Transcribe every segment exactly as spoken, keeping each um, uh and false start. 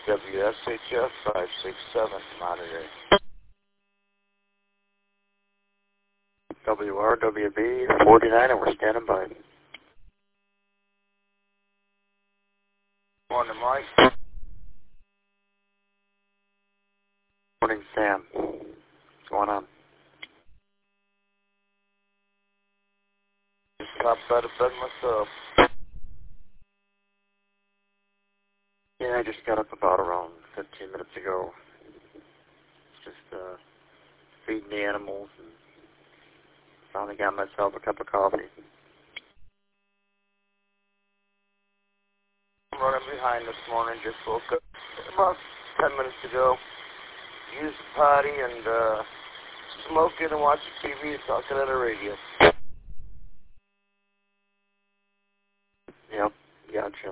W S H F five six seven, monitor. W R W B forty-nine, and we're standing by. Morning, Mike. Morning, Sam. What's going on? Just popped out of bed myself. Yeah, I just got up about around fifteen minutes ago. Just uh, feeding the animals and finally got myself a cup of coffee. I'm running behind this morning. Just woke up about ten minutes ago. Used the potty and uh, smoking and watching T V, talking on the radio. Yep, gotcha.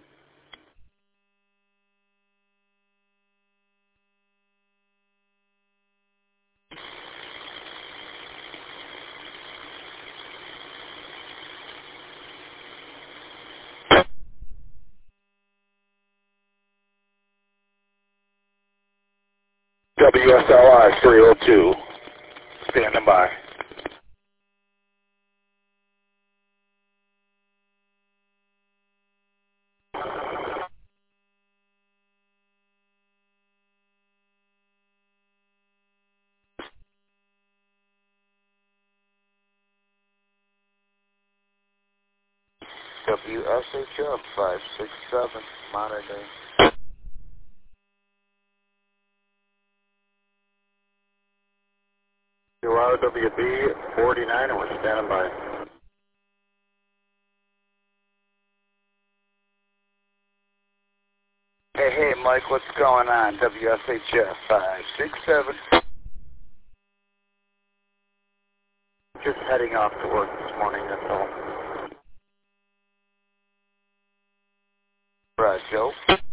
W S L I three oh two, standing by. W S H F five six seven, monitor. W R W B forty-nine, and we're standing by. Hey, hey, Mike, what's going on? W S H F five six seven. Just heading off to work this morning, that's all. Right, Joe.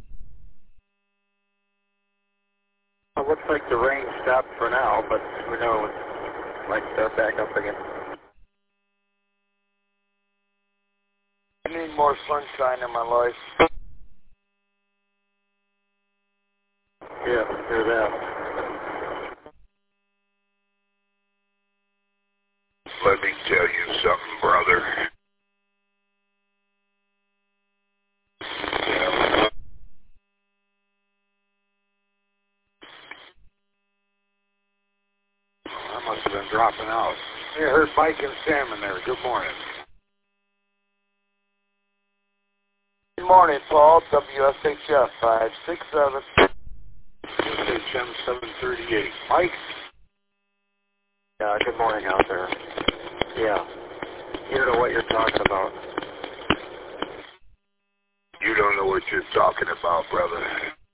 It looks like the rain stopped for now, but who knows? Might start back up again. I need more sunshine in my life. Yeah, hear that. Let me tell you something, brother. I must have been dropping out. Hey, I heard Mike and Sam in there. Good morning. Good morning, Paul. W S H F five six seven. S H M seven thirty-eight. Mike? Yeah, good morning out there. Yeah, you don't know what you're talking about. You don't know what you're talking about, brother.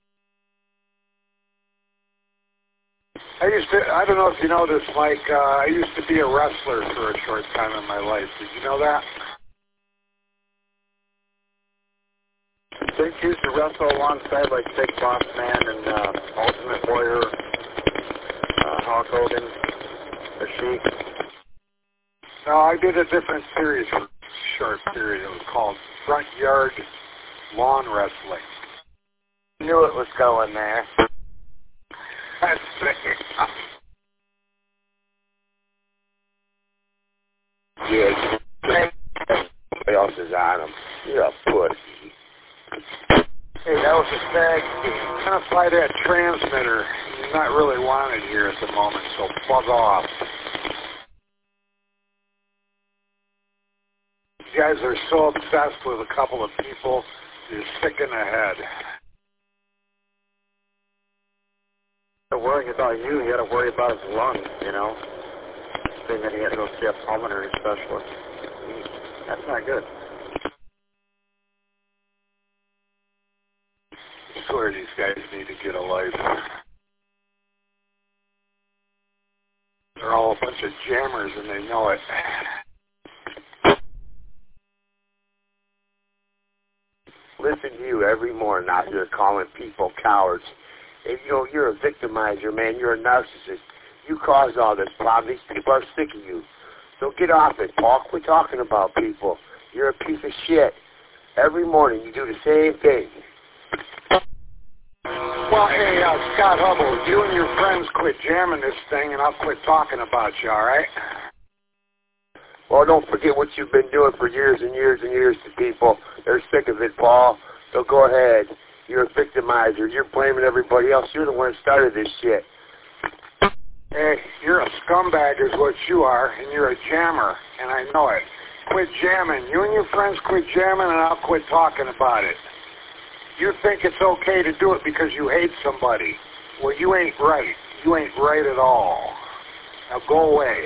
I used to, I don't know if you know this, Mike, uh, I used to be a wrestler for a short time in my life. Did you know that? Didn't you used to wrestle alongside like Big Boss Man and uh, Ultimate Warrior, uh, Hulk Hogan, the Sheik? No, I did a different series for a short period. It was called Front Yard Lawn Wrestling. Knew it was going there. That's Yeah, somebody else is on him. You're a pussy. Hey, that was a stag team. Identify that transmitter. He's not really wanted here at the moment, so plug off. You guys are so obsessed with a couple of people, you're sick in the head. Instead of worrying about you, you got to worry about his lungs, you know? Saying that he had to go see a pulmonary specialist. That's not good. I swear these guys need to get a life. They're all a bunch of jammers and they know it. Listen to you every morning out here calling people cowards. And you know, you're a victimizer, man. You're a narcissist. You caused all this problem. These people are sick of you. So get off it, Paul. Quit talking about people. You're a piece of shit. Every morning you do the same thing. Well, hey, uh, Scott Hubble, you and your friends quit jamming this thing, and I'll quit talking about you, all right? Well, don't forget what you've been doing for years and years and years to people. They're sick of it, Paul. So go ahead. You're a victimizer. You're blaming everybody else. You're the one that started this shit. Hey, you're a scumbag is what you are, and you're a jammer, and I know it. Quit jamming. You and your friends quit jamming, and I'll quit talking about it. You think it's okay to do it because you hate somebody. Well, you ain't right. You ain't right at all. Now go away.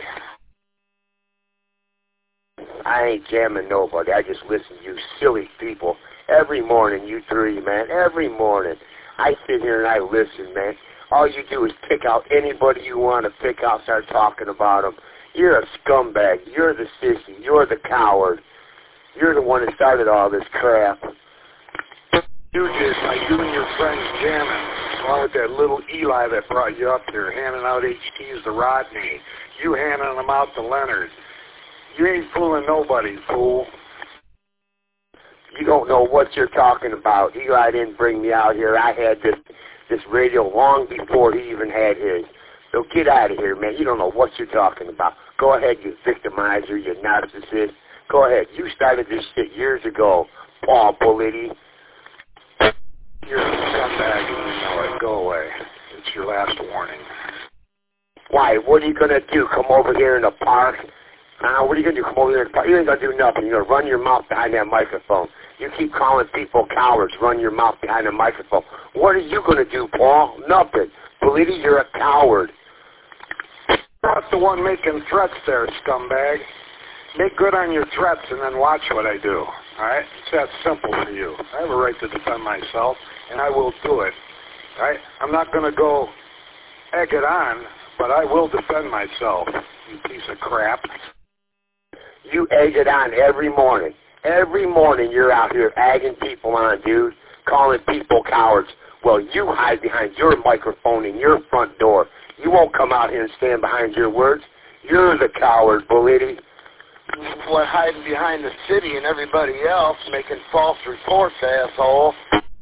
I ain't jamming nobody. I just listen to you silly people. Every morning, you three, man. Every morning. I sit here and I listen, man. All you do is pick out anybody you want to pick out, start talking about them. You're a scumbag. You're the sissy. You're the coward. You're the one that started all this crap. You did by you and your friends jamming, along with that little Eli that brought you up here, handing out H Ts to Rodney. You handing them out to Leonard. You ain't fooling nobody, fool. You don't know what you're talking about. Eli didn't bring me out here. I had this this radio long before he even had his. So get out of here, man. You don't know what you're talking about. Go ahead, you victimizer, you narcissist. Go ahead. You started this shit years ago, Paul Politti. You're a scumbag and you know it. Go away. It's your last warning. Why? What are you going to do? Come over here in the park? Huh? What are you going to do? Come over here in the park? You ain't going to do nothing. You're going to run your mouth behind that microphone. You keep calling people cowards. Run your mouth behind the microphone. What are you going to do, Paul? Nothing. Politti, you're a coward. You're not the one making threats there, scumbag. Make good on your threats and then watch what I do. All right? It's that simple for you. I have a right to defend myself, and I will do it. All right? I'm not going to go egg it on, but I will defend myself, you piece of crap. You egg it on every morning. Every morning you're out here egging people on, dude, calling people cowards. Well, you hide behind your microphone in your front door. You won't come out here and stand behind your words. You're the coward, Politti. What, hiding behind the city and everybody else, making false reports, asshole.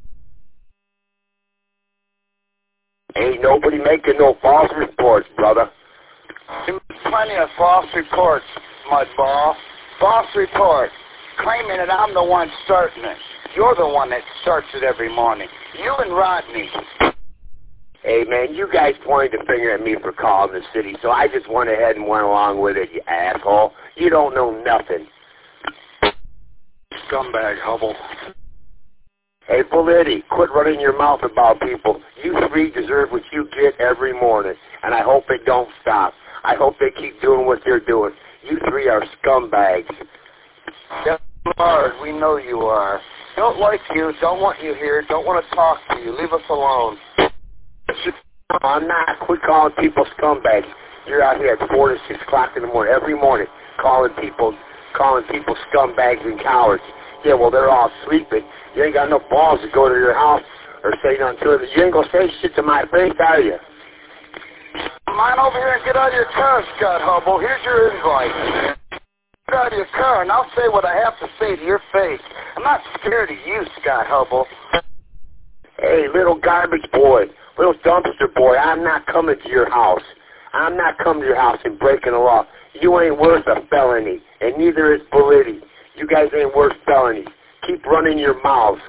Ain't nobody making no false reports, brother. There's plenty of false reports, mudball. False reports, claiming that I'm the one starting it. You're the one that starts it every morning. You and Rodney. Hey, man, you guys pointed the finger at me for calling the city, so I just went ahead and went along with it, you asshole. You don't know nothing. Scumbag, Hubble. Hey, Politti, quit running your mouth about people. You three deserve what you get every morning, and I hope it don't stop. I hope they keep doing what they're doing. You three are scumbags. Yes, you are. We know you are. Don't like you, don't want you here, don't want to talk to you. Leave us alone. I'm not. Quit calling people scumbags. You're out here at four to six o'clock in the morning, every morning, calling people, calling people scumbags and cowards. Yeah, well, they're all sleeping. You ain't got no balls to go to your house or say nothing to them. You ain't gonna say shit to my face, are you? Come on over here and get out of your car, Scott Hubble. Here's your invite. Get out of your car, and I'll say what I have to say to your face. I'm not scared of you, Scott Hubble. Hey, little garbage boy, little dumpster boy, I'm not coming to your house. I'm not coming to your house and breaking the law. You ain't worth a felony, and neither is Politti. You guys ain't worth felonies. Keep running your mouths.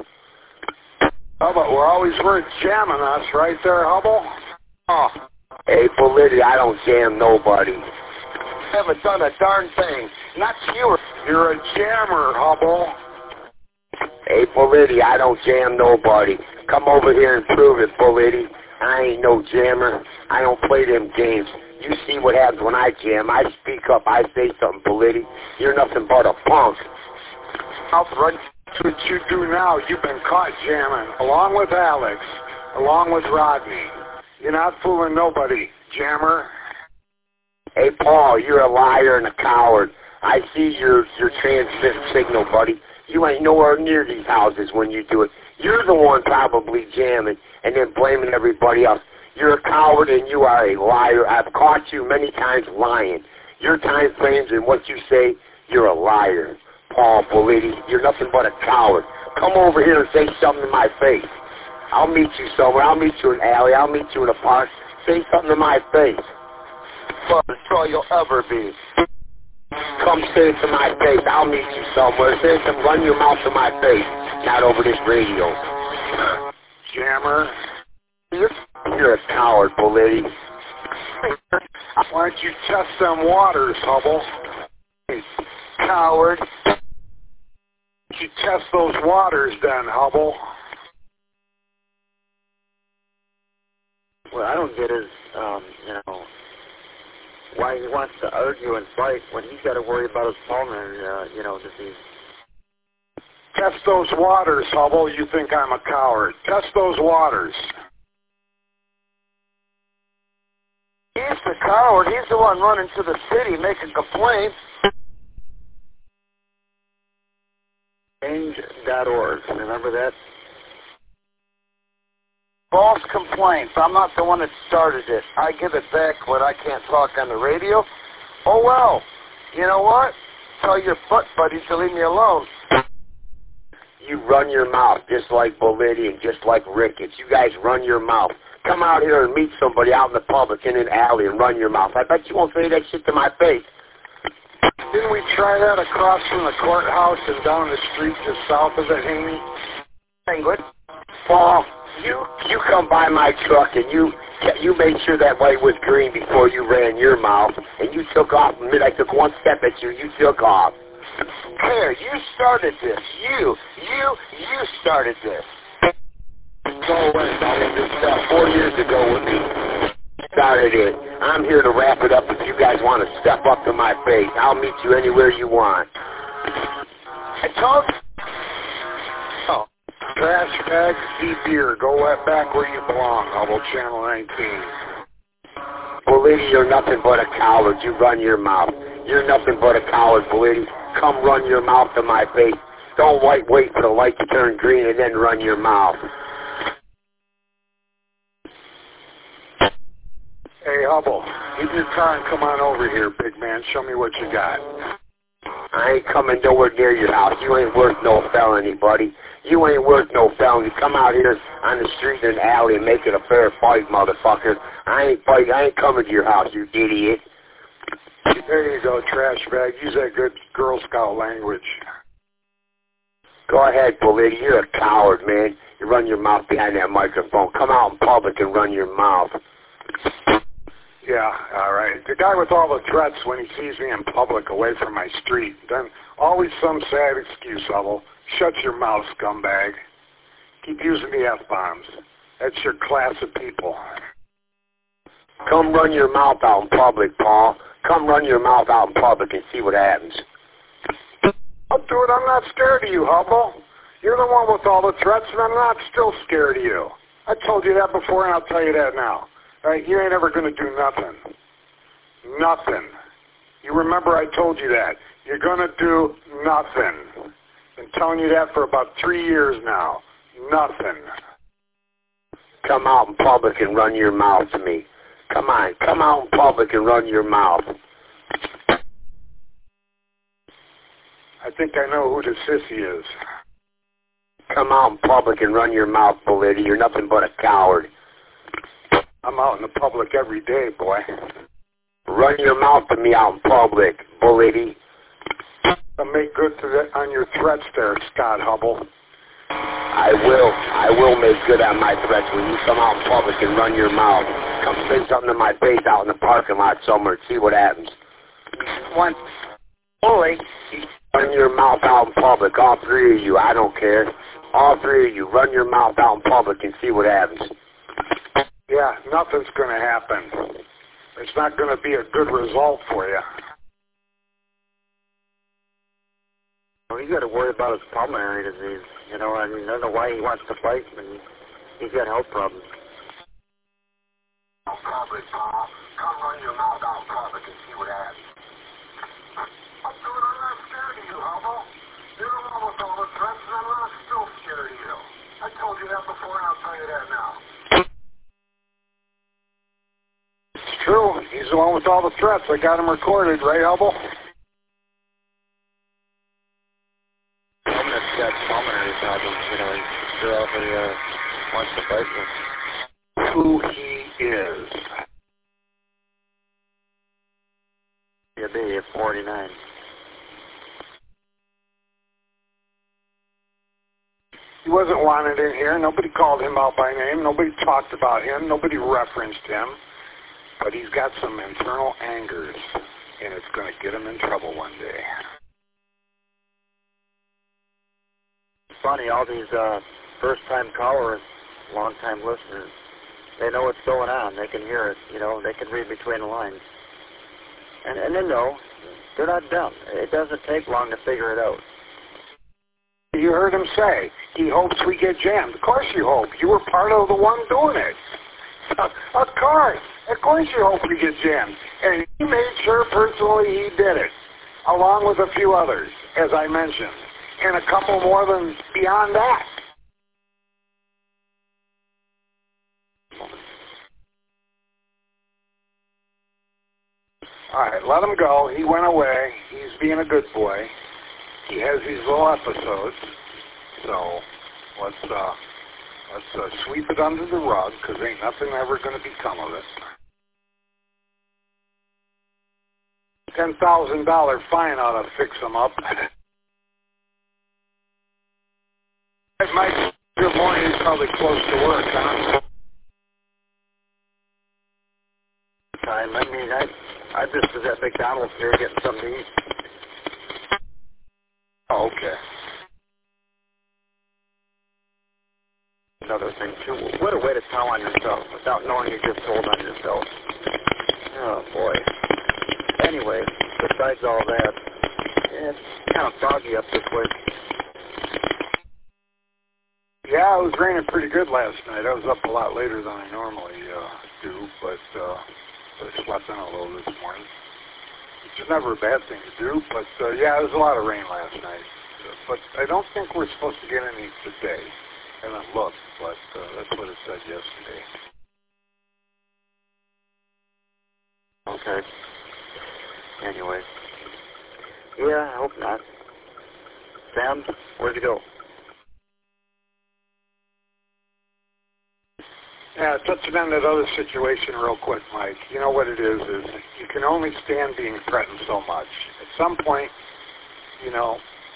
Oh, but we're always worth jamming us, right there, Hubble? Oh. Hey, Politti, I don't jam nobody. Haven't done a darn thing. Not you. You're a jammer, Hubble. Hey, Politti, I don't jam nobody. Come over here and prove it, Politti. I ain't no jammer. I don't play them games. You see what happens when I jam. I speak up. I say something, Politti. You're nothing but a punk. I'll run what you do now. You've been caught jamming, along with Alex, along with Rodney. You're not fooling nobody, jammer. Hey, Paul, you're a liar and a coward. I see your your transmit signal, buddy. You ain't nowhere near these houses when you do it. You're the one probably jamming and then blaming everybody else. You're a coward and you are a liar. I've caught you many times lying. Your time frames and what you say, you're a liar. Paul Politti, you're nothing but a coward. Come over here and say something in my face. I'll meet you somewhere. I'll meet you in an alley. I'll meet you in a park. Say something to my face. Well, that's all you'll ever be. Come say it to my face. I'll meet you somewhere. Say it to run your mouth to my face. Not over this radio. Jammer. You're, you're a coward, Belletti. Why don't you test them waters, Hubble? Coward. Why don't you test those waters then, Hubble? What I don't get is, um, you know, why he wants to argue and fight when he's got to worry about his pulmonary, uh, you know, disease. Test those waters, Hubble. You think I'm a coward. Test those waters. He's the coward. He's the one running to the city making complaints. Change dot org. Remember that? False complaints. I'm not the one that started it. I give it back when I can't talk on the radio. Oh, well. You know what? Tell your butt buddies to leave me alone. You run your mouth just like Belletti and just like Ricketts. You guys run your mouth. Come out here and meet somebody out in the public in an alley and run your mouth. I bet you won't say that shit to my face. Didn't we try that across from the courthouse and down the street just south of it, Haney? England. Paul, you you come by my truck and you you made sure that light was green before you ran your mouth, and you took off. The minute I took one step at you, you took off. Here, you started this. You, you, you started this. Go away, buddy. This stuff four years ago with me. Started it. I'm here to wrap it up. If you guys want to step up to my face, I'll meet you anywhere you want. I told you. Oh. Trash bag, sea beer. Go right back where you belong, Hubble, Channel nineteen. Belletti, you're nothing but a coward. You run your mouth. You're nothing but a coward, Belletti. Come run your mouth to my face. Don't wait, wait for the light to turn green and then run your mouth. Hey, Hubble, get in your car and come on over here, big man. Show me what you got. I ain't coming nowhere near your house. You ain't worth no felony, buddy. You ain't worth no felony. Come out here on the street in an alley and make it a fair fight, motherfucker. I ain't fight. I ain't coming to your house, you idiot. There you go, trash bag. Use that good Girl Scout language. Go ahead, Belletti. You're a coward, man. You run your mouth behind that microphone. Come out in public and run your mouth. Yeah, all right. The guy with all the threats when he sees me in public away from my street. Then always some sad excuse, Hubble. Shut your mouth, scumbag. Keep using the F-bombs. That's your class of people. Come run your mouth out in public, Paul. Come run your mouth out in public and see what happens. I'll do it. I'm not scared of you, Hubble. You're the one with all the threats, and I'm not still scared of you. I told you that before, and I'll tell you that now. All right, you ain't ever going to do nothing. Nothing. You remember I told you that. You're going to do nothing. Been telling you that for about three years now. Nothing. Come out in public and run your mouth to me. Come on, come out in public and run your mouth. I think I know who the sissy is. Come out in public and run your mouth, Belletti. You're nothing but a coward. I'm out in the public every day, boy. Run your mouth to me out in public, Belletti. I'll make good to the, on your threats there, Scott Hubble. I will. I will make good on my threats when you come out in public and run your mouth. Come say something to my face out in the parking lot somewhere and see what happens. One bully. Run your mouth out in public, all three of you. I don't care. All three of you, run your mouth out in public and see what happens. Yeah, nothing's going to happen. It's not going to be a good result for you. Well, he's got to worry about his pulmonary disease. You know, I mean, I don't know why he wants to fight when he's got health problems. Public, Paul. Come run your mouth out in public and see what happens. I'm doing, I'm not scared of you, Hubble. You're the one with all the threats, and I'm not still scared of you. I told you that before, and I'll tell you that now. It's true. He's the one with all the threats. I got him recorded, right, Hubble? That's got pulmonary problems, you know, he's throughout the, uh, What's the bicycle? Who he is. Yeah, be forty-nine. He wasn't wanted in here. Nobody called him out by name. Nobody talked about him. Nobody referenced him. But he's got some internal angers, and it's going to get him in trouble one day. It's funny, all these uh, first-time callers, long-time listeners, they know what's going on. They can hear it. You know, they can read between the lines. And, and they know they're not dumb. It doesn't take long to figure it out. You heard him say, he hopes we get jammed. Of course you hope. You were part of the one doing it. Of course. Of course you hope we get jammed. And he made sure personally he did it, along with a few others, as I mentioned, and a couple more than beyond that. All right, let him go. He went away. He's being a good boy. He has these little episodes, so let's uh, let's uh, sweep it under the rug, because ain't nothing ever going to become of it. Ten thousand dollar fine ought to fix him up. Mike, good morning. He's probably close to work, huh? Time. I mean, I I just was at McDonald's here getting something to eat. Oh, okay. Another thing, too. What a way to tell on yourself without knowing you just told on yourself. Oh, boy. Anyway, besides all that, it's kind of foggy up this way. Yeah, it was raining pretty good last night. I was up a lot later than I normally uh, do, but uh, I slept in a little this morning. Which is never a bad thing to do, but uh, yeah, there was a lot of rain last night. Uh, but I don't think we're supposed to get any today. I haven't looked, but uh, that's what it said yesterday. Okay. Anyway. Yeah, I hope not. Sam, where'd you go? Yeah, touching on that other situation real quick, Mike. You know what it is, is you can only stand being threatened so much. At some point, you know,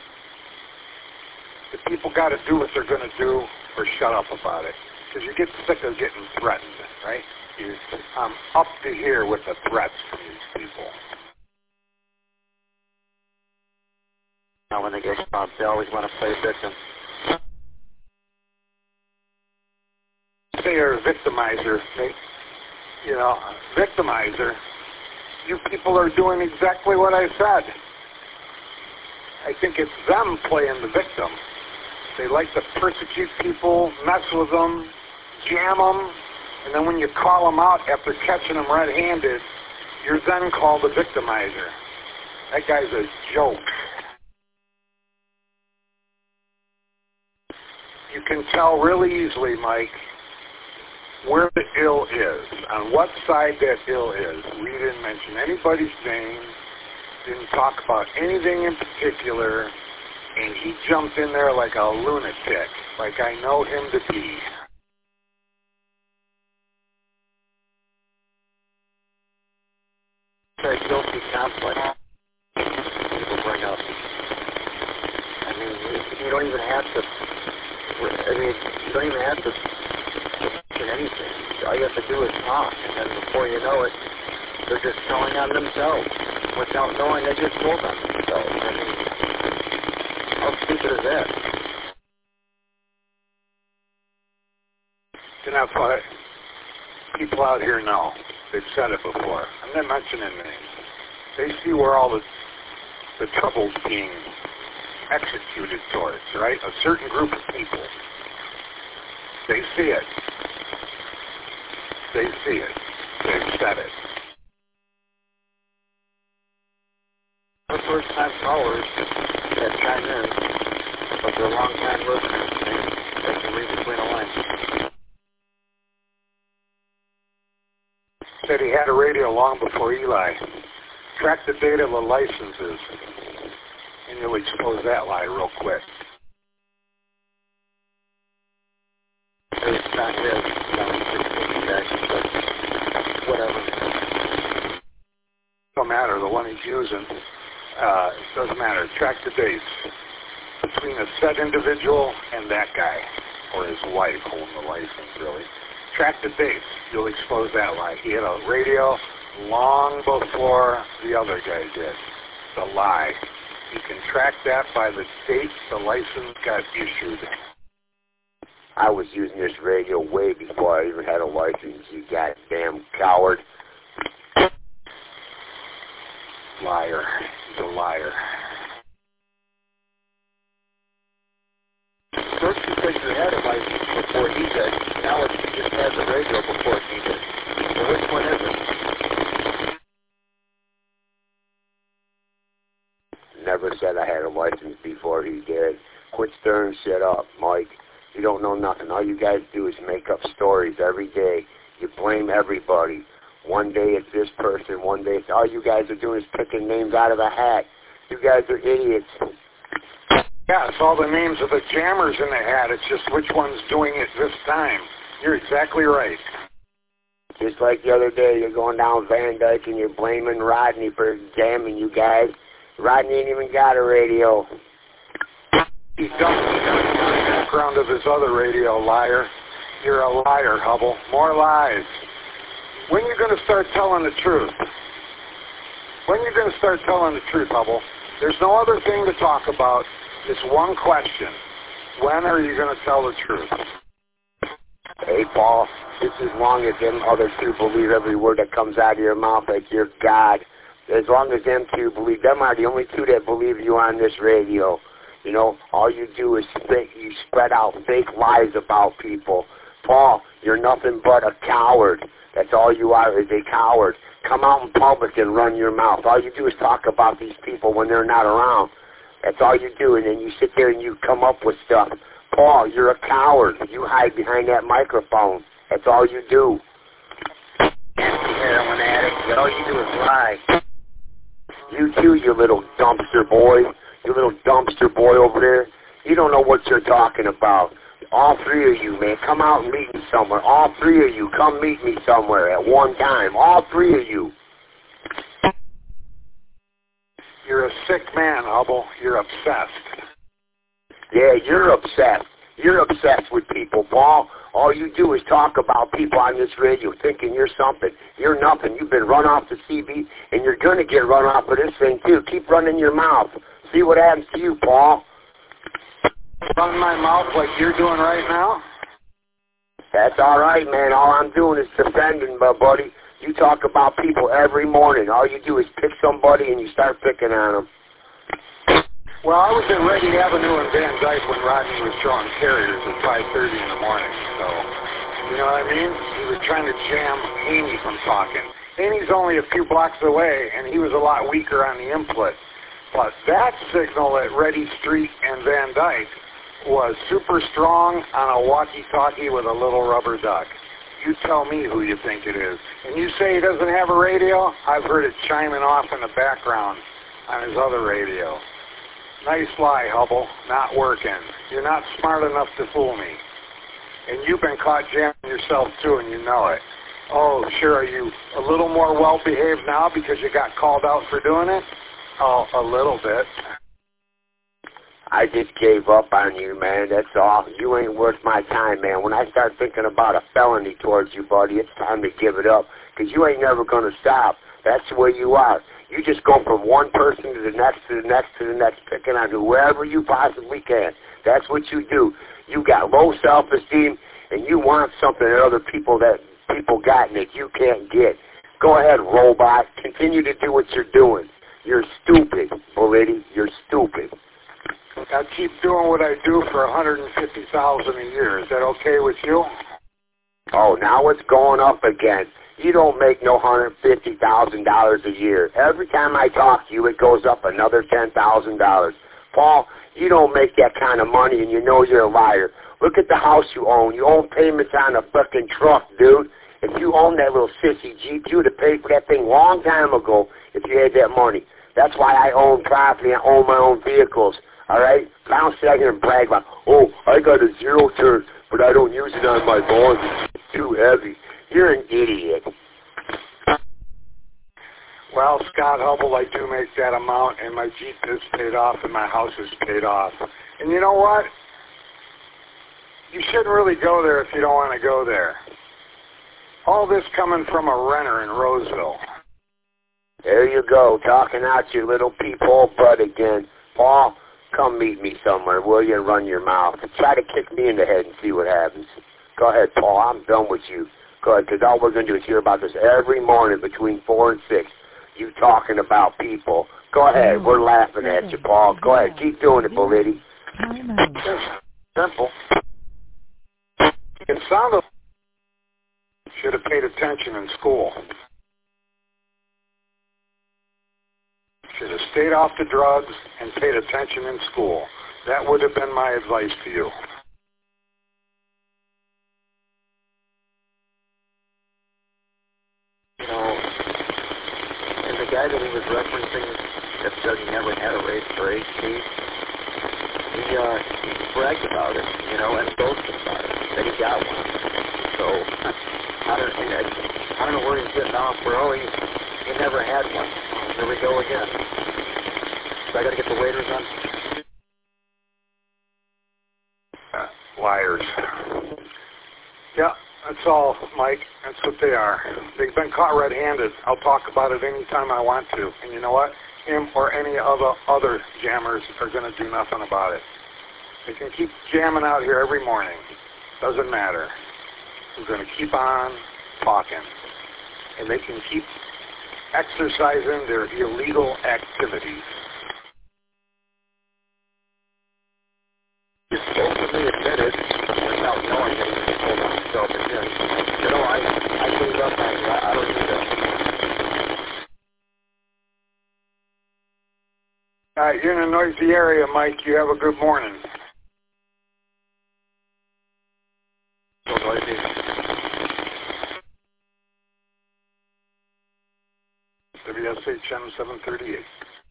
the people got to do what they're going to do or shut up about it. Because you get sick of getting threatened, right? You, I'm up to here with the threats from these people. Now, when they get caught, they always want to play victim. Say you're a victimizer, mate. You know, victimizer. You people are doing exactly what I said. I think it's them playing the victim. They like to persecute people, mess with them, jam them, and then when you call them out after catching them red-handed, you're then called a victimizer. That guy's a joke. You can tell really easily, Mike, where the ill is, on what side that ill is. We didn't mention anybody's name, didn't talk about anything in particular, and he jumped in there like a lunatic, like I know him to be. It's a guilty conflict people bring up. I mean, you, you don't even have to, I mean, you don't even have to mention anything. All you have to do is talk, and then before you know it, they're just telling on themselves without knowing they just told on themselves. I mean, how stupid is that? And that's what people out here know. They've said it before. I'm not mentioning names. They see where all the, the trouble's being executed towards, right? A certain group of people. They see it. They see it. They've said it. The first-time callers that chime in, but they're long-time listeners, and they can read between the lines. Said he had a radio long before Eli. Track the date of the licenses, and you'll expose that lie real quick. Or it's not his. But whatever. Don't matter. The one he's using, uh, it doesn't matter. Track the dates between a said individual and that guy, or his wife holding the license, really. Track the dates. You'll expose that lie. He had a radio long before the other guy did. It's a lie. You can track that by the date the license got issued. I was using this radio way before I even had a license, you goddamn coward. Liar. He's a liar. First you said you had a license before he did. Now it's you just had the radio before he did. So which one is it? Never said I had a license before he did. Quit stirring shit up, Mike. You don't know nothing. All you guys do is make up stories every day. You blame everybody. One day it's this person, one day it's... All you guys are doing is picking names out of a hat. You guys are idiots. Yeah, it's all the names of the jammers in the hat. It's just which one's doing it this time. You're exactly right. Just like the other day, you're going down Van Dyke and you're blaming Rodney for jamming you guys. Rodney ain't even got a radio. He doesn't have the background of his other radio, liar. You're a liar, Hubble. More lies. When are you going to start telling the truth? When are you going to start telling the truth, Hubble? There's no other thing to talk about. It's one question. When are you going to tell the truth? Hey, Paul, just as long as them other two believe every word that comes out of your mouth like you're God, as long as them two believe, them are the only two that believe you on this radio. You know, all you do is fake, you spread out fake lies about people. Paul, you're nothing but a coward. That's all you are, is a coward. Come out in public and run your mouth. All you do is talk about these people when they're not around. That's all you do, and then you sit there and you come up with stuff. Paul, you're a coward. You hide behind that microphone. That's all you do. Heroin addict. All you do is lie. You too, you little dumpster boy. You little dumpster boy over there. You don't know what you're talking about. All three of you, man, come out and meet me somewhere. All three of you, come meet me somewhere at one time. All three of you. You're a sick man, Hubble. You're obsessed. Yeah, you're obsessed. You're obsessed with people, Paul. All you do is talk about people on this radio thinking you're something. You're nothing. You've been run off the C B, and you're going to get run off of this thing, too. Keep running your mouth. See what happens to you, Paul. Run my mouth like you're doing right now? That's all right, man. All I'm doing is defending, my buddy. You talk about people every morning. All you do is pick somebody, and you start picking on them. Well, I was at Ready Avenue in Van Dyke when Rodney was throwing carriers at five thirty in the morning. So, you know what I mean? He was trying to jam Haney from talking. Haney's only a few blocks away, and he was a lot weaker on the input. But that signal at Ready Street and Van Dyke was super strong on a walkie-talkie with a little rubber duck. You tell me who you think it is. And you say he doesn't have a radio? I've heard it chiming off in the background on his other radio. Nice lie, Hubble. Not working. You're not smart enough to fool me. And you've been caught jamming yourself, too, and you know it. Oh, sure, are you a little more well-behaved now because you got called out for doing it? Oh, a little bit. I just gave up on you, man. That's all. You ain't worth my time, man. When I start thinking about a felony towards you, buddy, it's time to give it up because you ain't never going to stop. That's the way you are. You just go from one person to the next, to the next, to the next, picking on whoever you possibly can. That's what you do. You got low self-esteem, and you want something that other people that people got and that you can't get. Go ahead, robot. Continue to do what you're doing. You're stupid, Bolidi. You're stupid. I keep doing what I do for one hundred fifty thousand dollars a year. Is that okay with you? Oh, now it's going up again. You don't make no one hundred fifty thousand dollars a year. Every time I talk to you, it goes up another ten thousand dollars. Paul, you don't make that kind of money, and you know you're a liar. Look at the house you own. You own payments on a fucking truck, dude. If you own that little sissy Jeep, you would have paid for that thing a long time ago if you had that money. That's why I own property. I own my own vehicles. All right? I don't sit out here and brag about, oh, I got a zero turn but I don't use it on my bones. It's too heavy. You're an idiot. Well, Scott Hubble, I do make that amount, and my Jeep is paid off, and my house is paid off. And you know what? You shouldn't really go there if you don't want to go there. All this coming from a renter in Roseville. There you go, talking out your little peephole butt again. Paul, come meet me somewhere, will you, and run your mouth. Try to kick me in the head and see what happens. Go ahead, Paul, I'm done with you. Go ahead, because all we're going to do is hear about this every morning between four and six. You talking about people. Go ahead, we're laughing at you, Paul. Go ahead, keep doing it, Bolidi. Simple. It sounded should have paid attention in school. Should have stayed off the drugs and paid attention in school. That would have been my advice to you. You know, and the guy that he was referencing that said he never had a race for H P, he, uh, he bragged about it, you know, and boasted about it, that he got one. So, I don't, I, I don't know where he's getting off, bro. He, he never had one. Here we go again. So I got to get the waiters on. Uh, liars. Yeah, that's all, Mike. That's what they are. They've been caught red-handed. I'll talk about it anytime I want to. And you know what? Him or any other other jammers are going to do nothing about it. They can keep jamming out here every morning. Doesn't matter. We're going to keep on talking. And they can keep exercising their illegal activities. He supposedly admitted, without knowing it, he told on himself again, you know, I, I gave up on you. I, I don't need it. All right, you're in a noisy area, Mike. You have a good morning. So noisy. W S H M seven thirty-eight.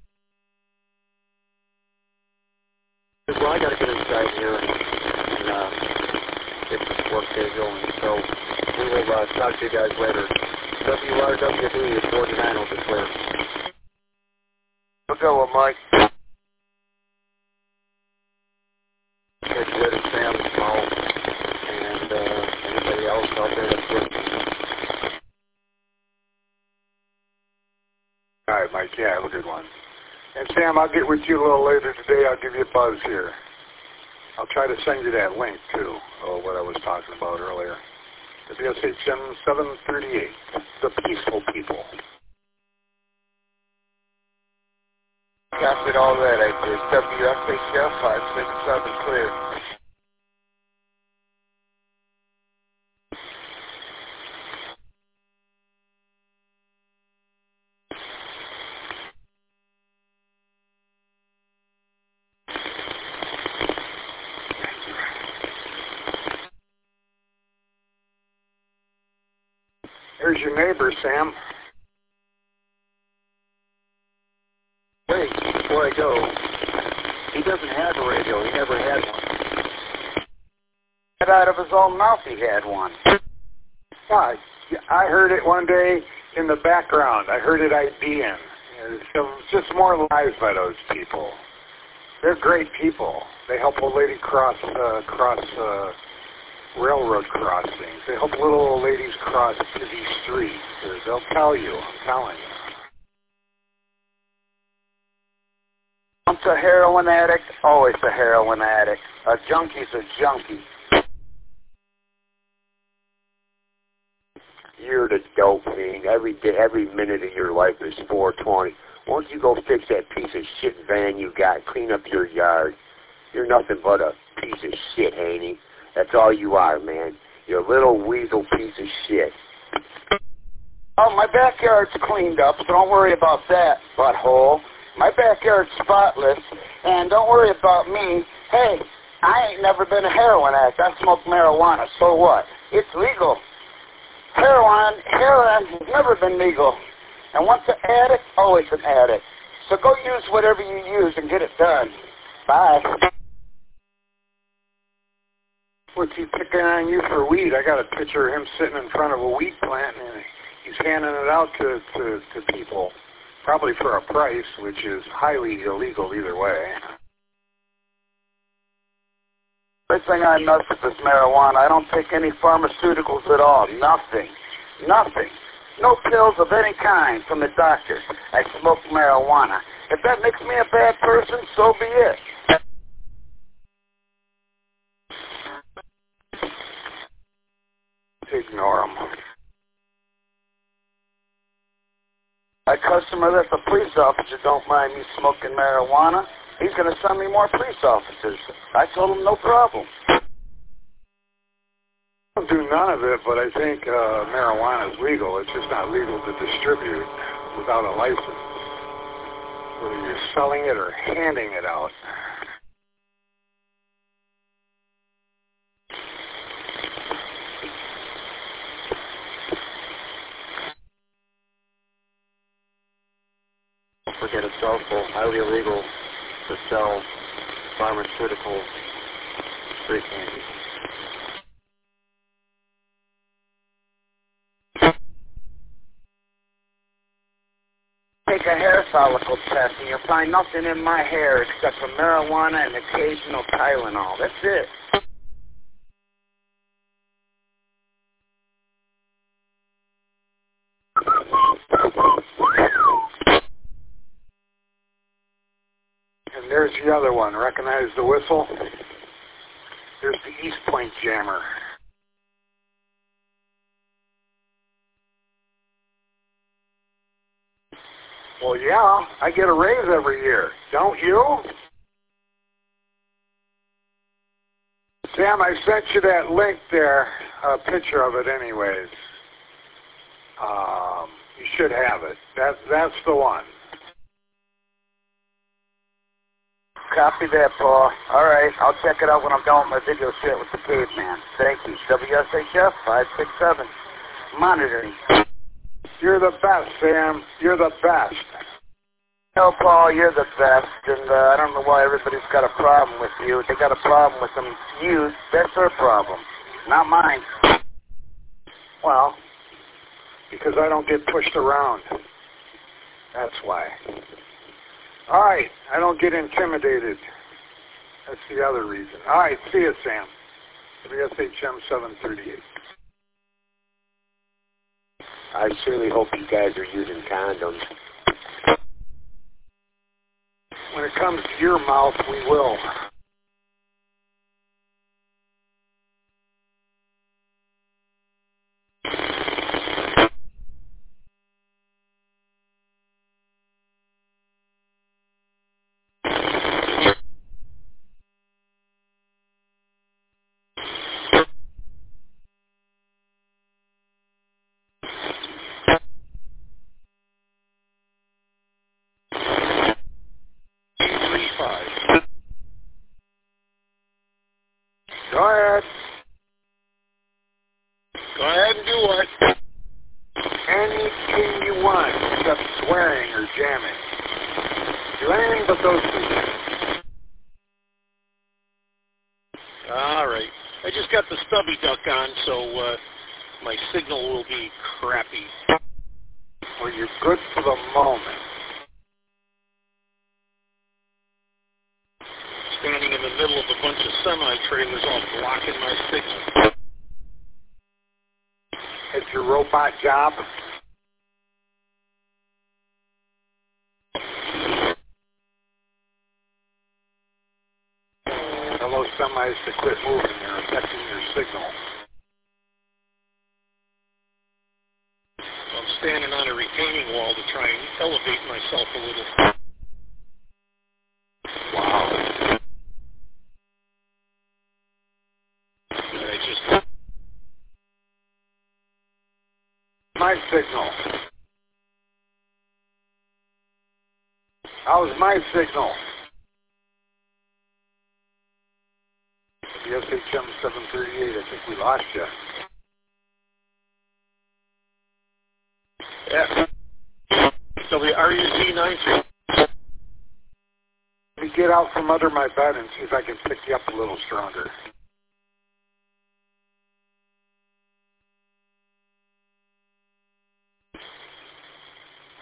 Well, I got to get inside here and uh, get this workday going. So we will uh, talk to you guys later. W R W D forty-nine will be clear. We'll go with Mike. Catch you later, Sam, Paul, and uh, anybody else out there that's good. All right, Mike. Yeah, have a good one. And Sam, I'll get with you a little later today. I'll give you a buzz here. I'll try to send you that link, too, of what I was talking about earlier. W S H M seven thirty-eight, the peaceful people. Copied all that. I did. W S H F five six seven clear. Here's your neighbor, Sam. Wait, before I go, he doesn't have a radio. He never had one. Right out of his own mouth he had one. Why? I heard it one day in the background. I heard it IDing. It was just more lies by those people. They're great people. They help a lady cross uh, cross uh, railroad crossings. They help little old ladies cross busy streets. They'll tell you. I'm telling you. Once a heroin addict, always a heroin addict. A junkie's a junkie. You're the dope fiend. Every day, every minute of your life is four twenty. Why don't you go fix that piece of shit van you got? Clean up your yard. You're nothing but a piece of shit, Haney. That's all you are, man. You're a little weasel piece of shit. Oh, my backyard's cleaned up, so don't worry about that, butthole. My backyard's spotless, and don't worry about me. Hey, I ain't never been a heroin addict. I smoke marijuana, so what? It's legal. Heroin, heroin has never been legal. And once an addict, always an addict. So go use whatever you use and get it done. Bye. What's he picking on you for weed? I got a picture of him sitting in front of a weed plant, and he's handing it out to, to, to people, probably for a price, which is highly illegal either way. First thing I know with this marijuana, I don't take any pharmaceuticals at all. Nothing. Nothing. No pills of any kind from the doctor. I smoke marijuana. If that makes me a bad person, so be it. Ignore him. My customer that's a police officer don't mind me smoking marijuana. He's going to send me more police officers. I told him no problem. I don't do none of it, but I think uh, marijuana is legal. It's just not legal to distribute without a license, whether you're selling it or handing it out. Don't forget it's also highly illegal to sell pharmaceutical street candy. Take a hair follicle test and you'll find nothing in my hair except for marijuana and occasional Tylenol. That's it. And there's the other one. Recognize the whistle? There's the East Point Jammer. Well, yeah, I get a raise every year. Don't you? Sam, I sent you that link there, a picture of it anyways. Um, you should have it. That, that's the one. Copy that, Paul. All right, I'll check it out when I'm done with my video shit with the caveman. Thank you. W S H F five six seven. Monitoring. You're the best, Sam. You're the best. No, Paul, you're the best, and uh, I don't know why everybody's got a problem with you. They got a problem with them. You, that's their problem, not mine. Well, because I don't get pushed around. That's why. All right, I don't get intimidated. That's the other reason. All right, see you, Sam. W S H M seven thirty-eight. I certainly hope you guys are using condoms. When it comes to your mouth, we will. Go ahead. Go ahead and do what? Anything you want, except swearing or jamming. Do anything but those two things. All right. I just got the stubby duck on, so uh, my signal will be crappy. Well, you're good for the moment. Standing in the middle of a bunch of semi-trailers all blocking my signal. It's your robot job. Tell those semis to quit moving. They're affecting your signal. So I'm standing on a retaining wall to try and elevate myself a little. Wow. And I just... My signal. How's my signal? The S H M seven thirty-eight, I think we lost you. Yeah. W R U Z nine three. Let me get out from under my bed and see if I can pick you up a little stronger.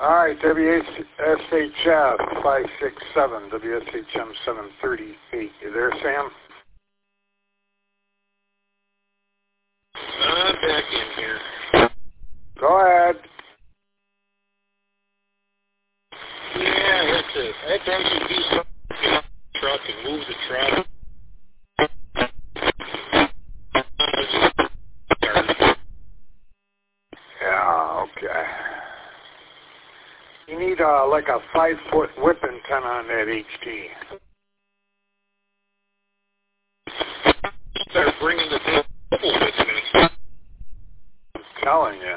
All right, W S H F five six seven, W S H M seven thirty-eight. You there, Sam? I'm back in here. Go ahead. Yeah, that's it. I had to actually do something on the truck and move the truck. Yeah, okay. You need uh, like a five-foot whip antenna on that H T. Start bringing the double with me. I'm telling you.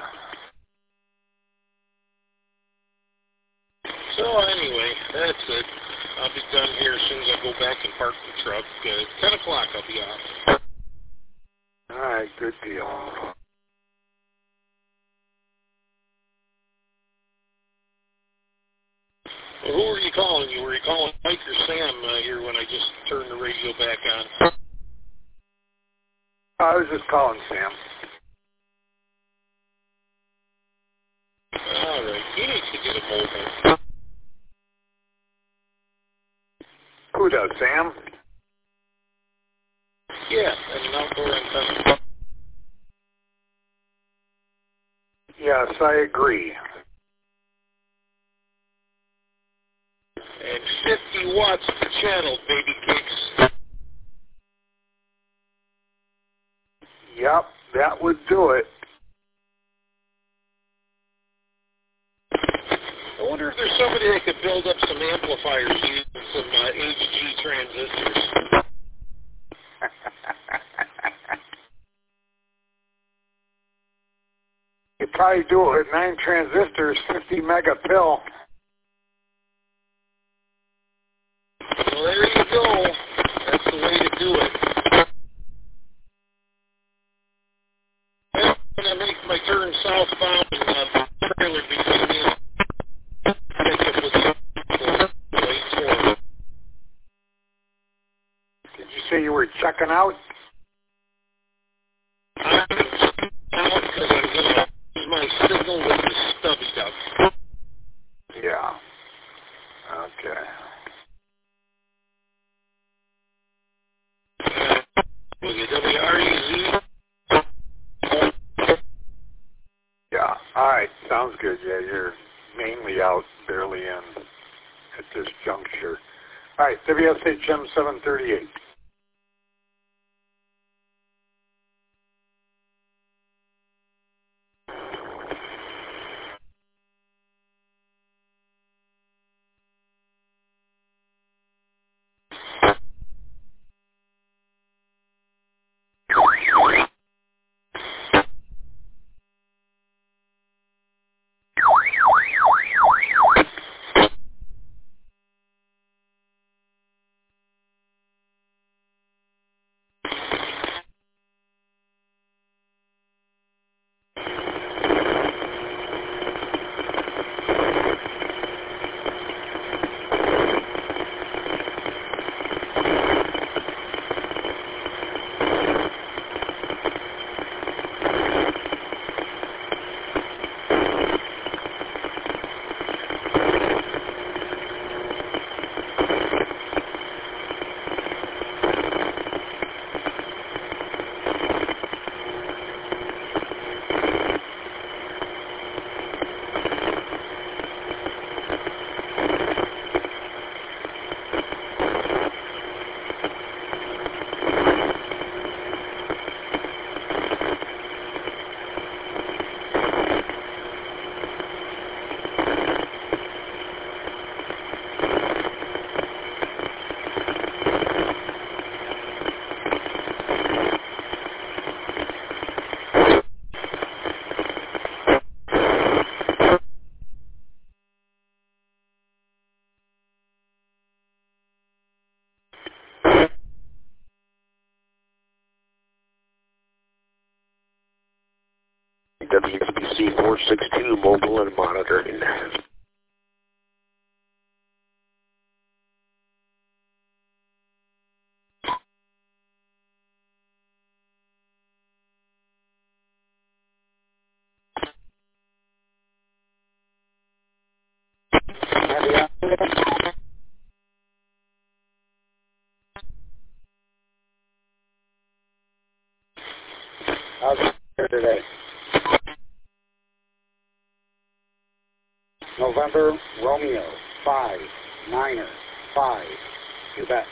So anyway, that's it. I'll be done here as soon as I go back and park the truck. Uh, ten o'clock I'll be off. All right, good deal. Well, who were you calling? You were you calling Mike or Sam uh, here when I just turned the radio back on? I was just calling Sam. All right, he needs to get a mobile. Who does, Sam? Yeah, and an outdoor antenna. Yes, I agree. And fifty watts per channel, baby kicks. Yep, that would do it. I wonder if there's somebody that could build up some amplifiers using some uh, H G transistors. You probably do it with nine transistors, fifty mega pill. Well, there you go. That's the way to do it. When I make my turn southbound and uh, trailer between me and pick up with the late forward. Did you say you were checking out? I'm out because I'm going to use my signal with the stubby duck. Yeah. Okay. With your W R E Z. Yeah. All right. Sounds good. Yeah, you're mainly out, barely in at this juncture. All right. W S H M seven thirty-eight. W S B C four sixty-two mobile and monitoring. Happy How's it here today? November Romeo five Niner five. You bet.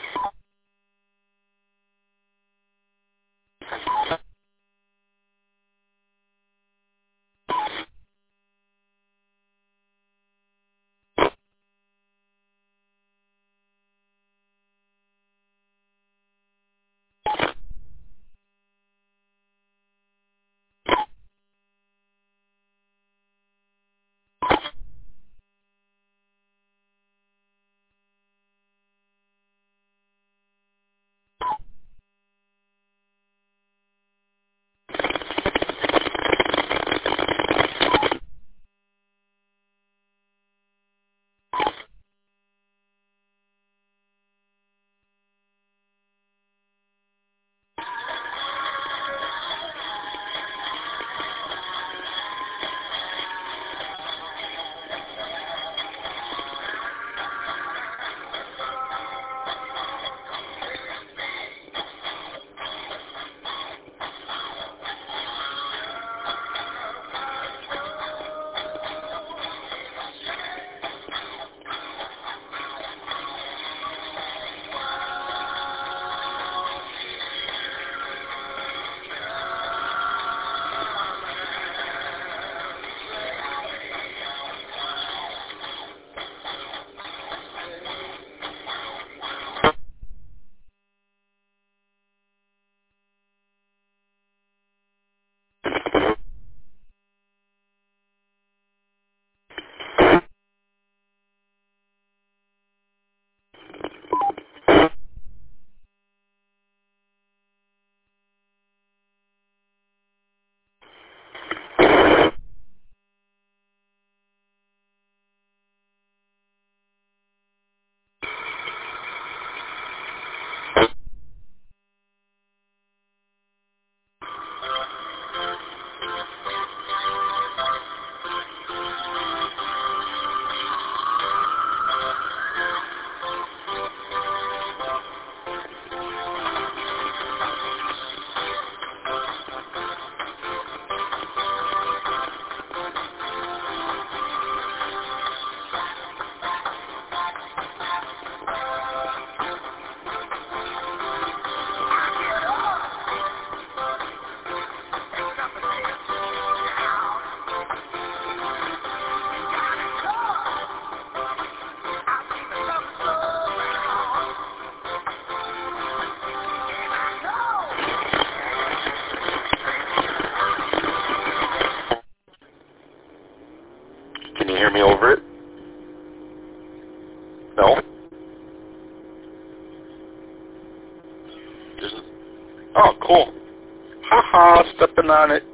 Can you hear me over it? No? Just, oh, cool. Ha-ha, stepping on it.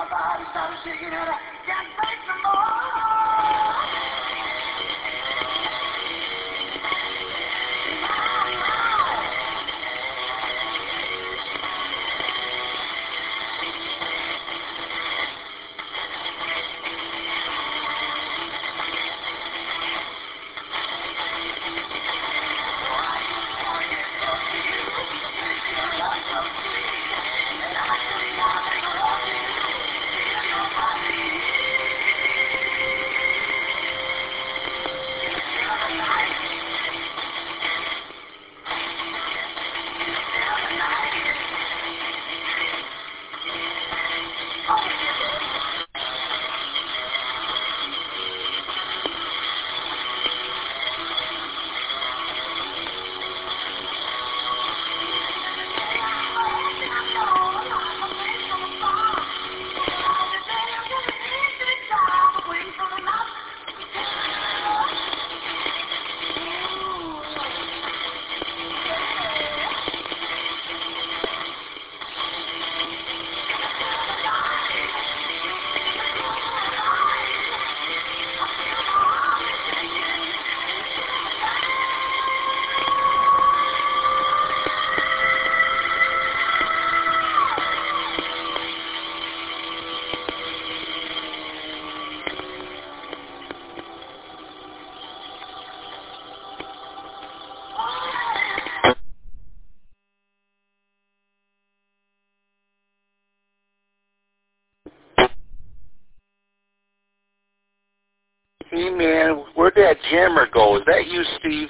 Hey, man, where'd that jammer go? Is that you, Steve?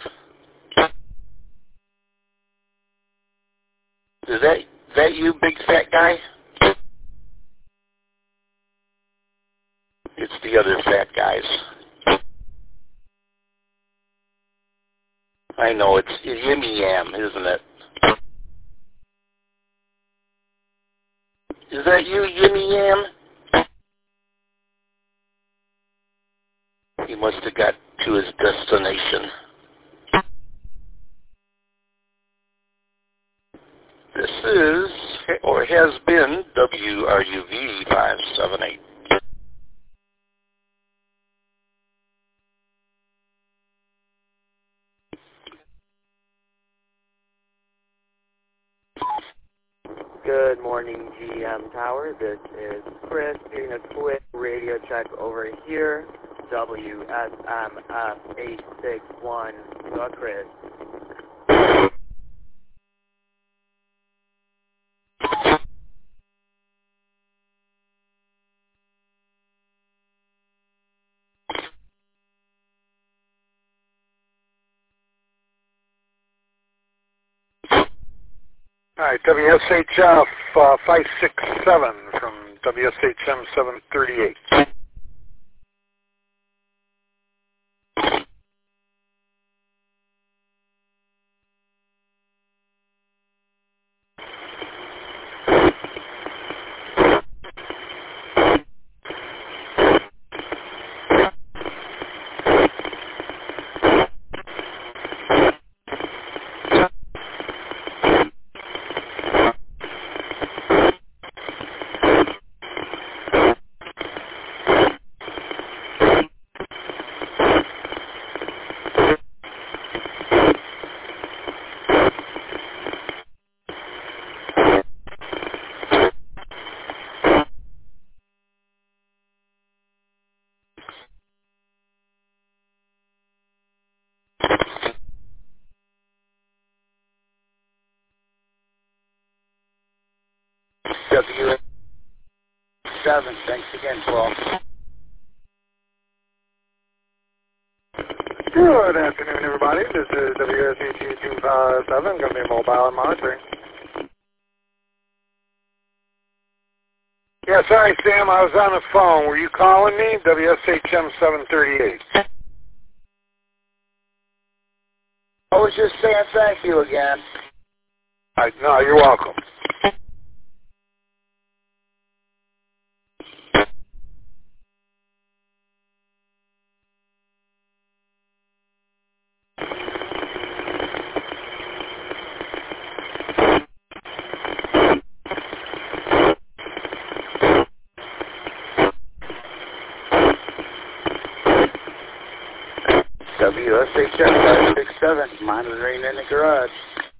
Is that, is that you, big fat guy? It's the other fat guys. I know, it's Yimmy Yam, isn't it? Is that you, Yimmy Yam? He must have got to his destination. This is, or has been, W R U V five seven eight. Good morning, G M Tower. This is Chris doing a quick radio check over here. W S M F eight six one, the Chris. All right, W S H F uh, five six seven from W S H M seven thirty-eight. W seven, thanks again, Paul. Good afternoon, everybody. This is W S H U two five seven, going to be mobile and monitoring. Yeah, sorry, Sam, I was on the phone. Were you calling me? W S H M seven thirty-eight. I was just saying thank you again. All right, no, you're welcome. W S H S five six seven, monitoring in the garage.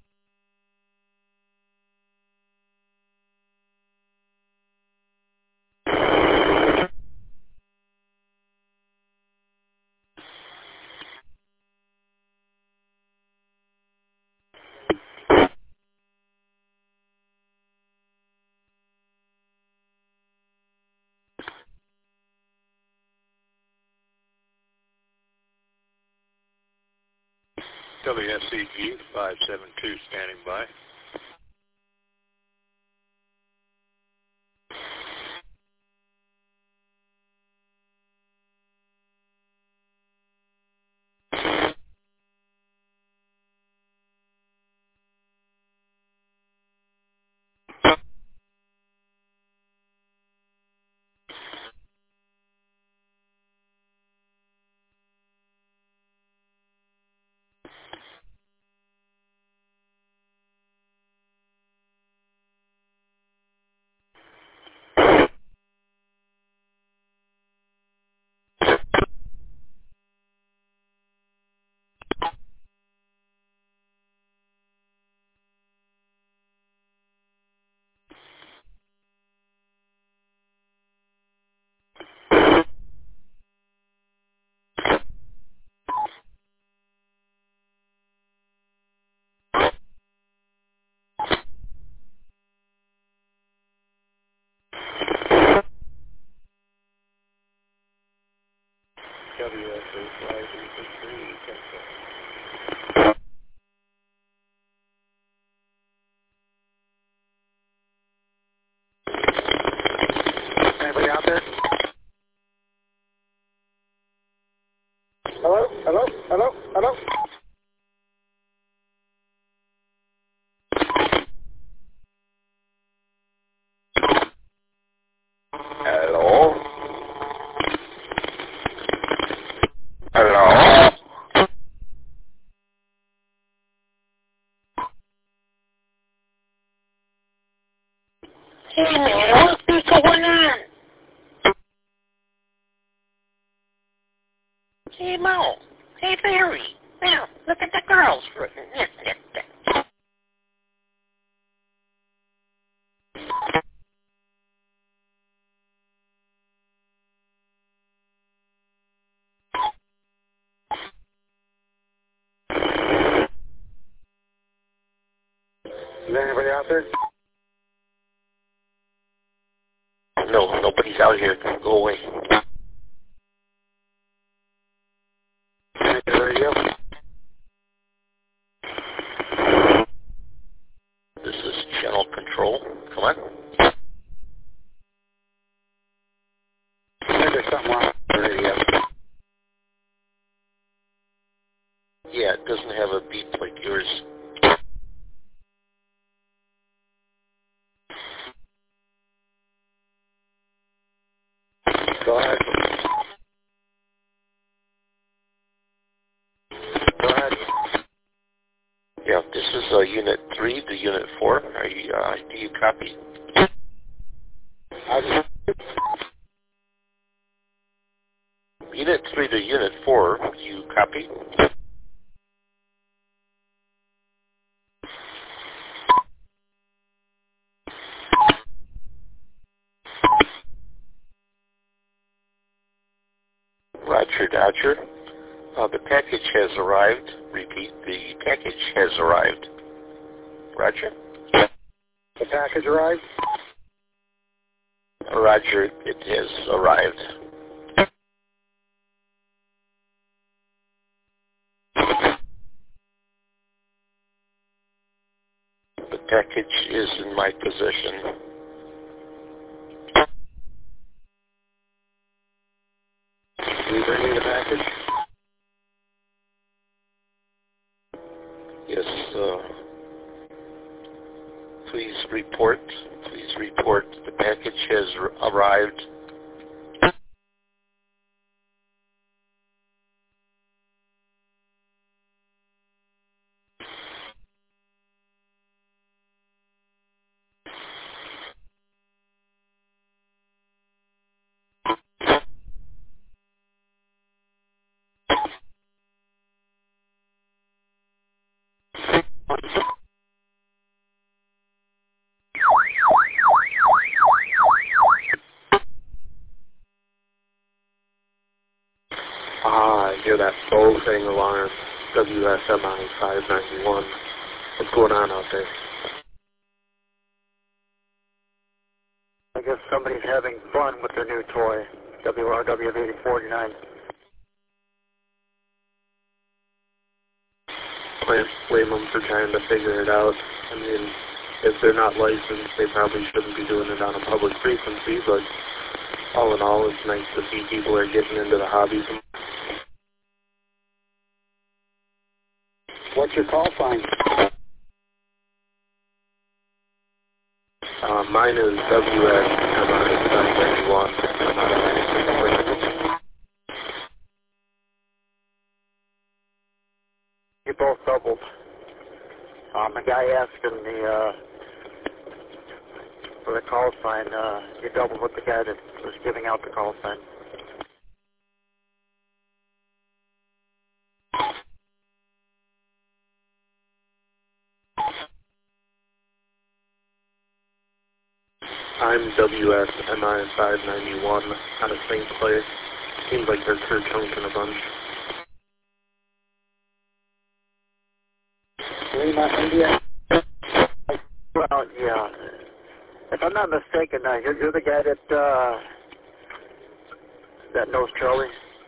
W S C G five seven two standing by. W S A five three six three, ten. Anybody out there? Hello? Hello? Hello? Hello? Hello? Hello? Hey man, what's been going on? Hey Mo, hey Barry, now look at the girls. Is there anybody out there? No, nobody's out here. Go away. Can I get a radio? This is channel control. Come on. I think there's something wrong with the radio. Yeah, it doesn't have a beep like yours. Go ahead. Go ahead. Yeah, this is uh, Unit three to Unit four. Are you, uh, do you copy? I just, Unit three to Unit four, you copy? Roger, Dodger. Uh, the package has arrived. Repeat, the package has arrived. Roger? the package arrived? Roger, it has arrived. The package is in my possession. Can you bring me the package? Yes, uh, please report. Please report. The package has r- arrived. hear that bull-thing alarm, W S M I five ninety-one. What's going on out there? I guess somebody's having fun with their new toy, W R W eighty forty-nine. Can't blame them for trying to figure it out. I mean, if they're not licensed, they probably shouldn't be doing it on a public frequency, but all in all, it's nice to see people are getting into the hobby. What's your call sign? Uh, mine is W S M I five ninety-one. I'm not on anything. You both doubled. Um, the guy asking the, uh, for the call sign, uh, you doubled with the guy that was giving out the call sign. I'm W S M I five ninety-one out of Saint Clair. Seems like they're Kurt chunking a bunch. Lima, India. Well, yeah. If I'm not mistaken, uh, you're, you're the guy that, uh, that knows Charlie?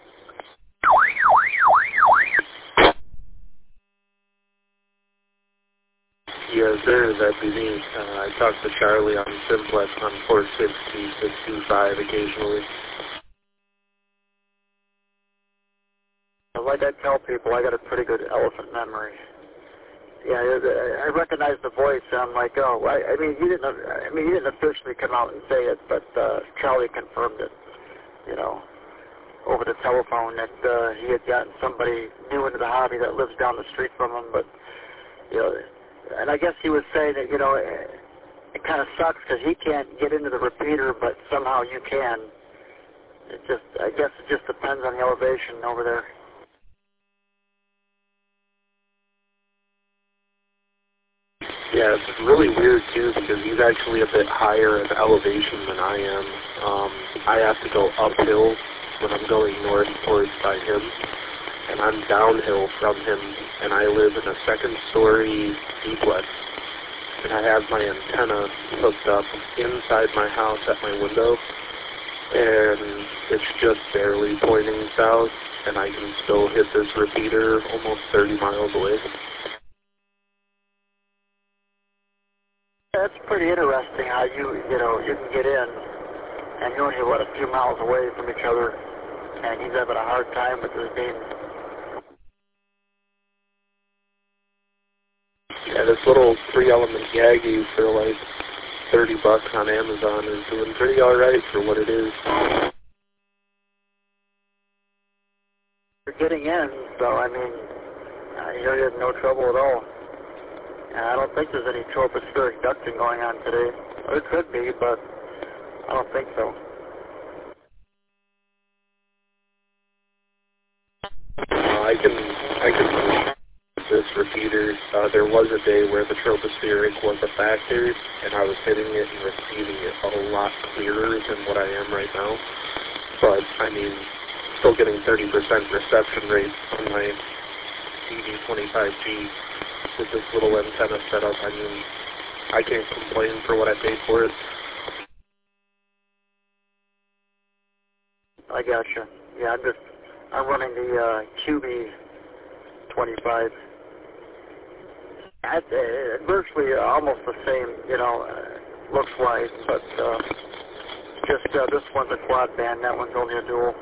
Yes, sir, that'd be me. Uh, I talk to Charlie on Simplex on four sixty, six two five occasionally. Like I tell people, I got a pretty good elephant memory. Yeah, I recognize the voice. And I'm like, oh, well, I mean, you didn't. I mean, you didn't officially come out and say it, but uh, Charlie confirmed it. You know, over the telephone that uh, he had gotten somebody new into the hobby that lives down the street from him. But you know, and I guess he was saying that you know, it, it kind of sucks because he can't get into the repeater, but somehow you can. It just, I guess, it just depends on the elevation over there. Yeah, it's really weird, too, because he's actually a bit higher in elevation than I am. Um, I have to go uphill when I'm going north towards by him, and I'm downhill from him, and I live in a second-story duplex, and I have my antenna hooked up inside my house at my window, and it's just barely pointing south, and I can still hit this repeater almost thirty miles away. That's pretty interesting how you, you know, you can get in, and you're only, what, a few miles away from each other, and he's having a hard time with this game. Yeah, this little three-element Yagi for like thirty bucks on Amazon is doing pretty all right for what it is. You're getting in, so, I mean, uh, you had no trouble at all. And I don't think there's any tropospheric ducting going on today. There could be, but I don't think so. Uh, I can I can this repeater. Uh, there was a day where the tropospheric was a factor, and I was hitting it and receiving it a lot clearer than what I am right now. But I mean, still getting thirty percent reception rate on my D D twenty-five G. With this little antenna set up, I mean, I can't complain for what I paid for it. I gotcha. Yeah, I'm just, I'm running the uh, Q B twenty-five. It's uh, virtually uh, almost the same, you know, uh, looks-wise, but uh, just uh, this one's a quad band, that one's only a dual.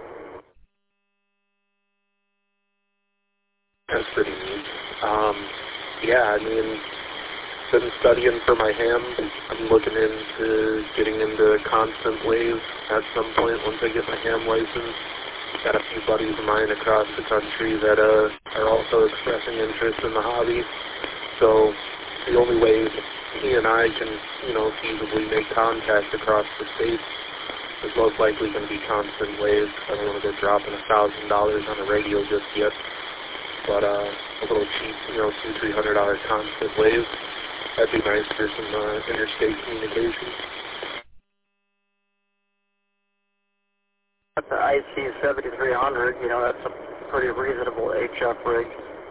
That's pretty neat. Um, Yeah, I mean, been studying for my ham. I'm looking into getting into constant wave at some point once I get my ham license. Got a few buddies of mine across the country that uh, are also expressing interest in the hobby. So the only way he and I can, you know, feasibly make contact across the states is most likely going to be constant wave. I don't want to go dropping a thousand dollars on a radio just yet. But uh, a little cheap, you know, two, three hundred dollar constant wave. That'd be nice for some uh, interstate communication. That's the I C seventy-three hundred. You know, that's a pretty reasonable H F rig.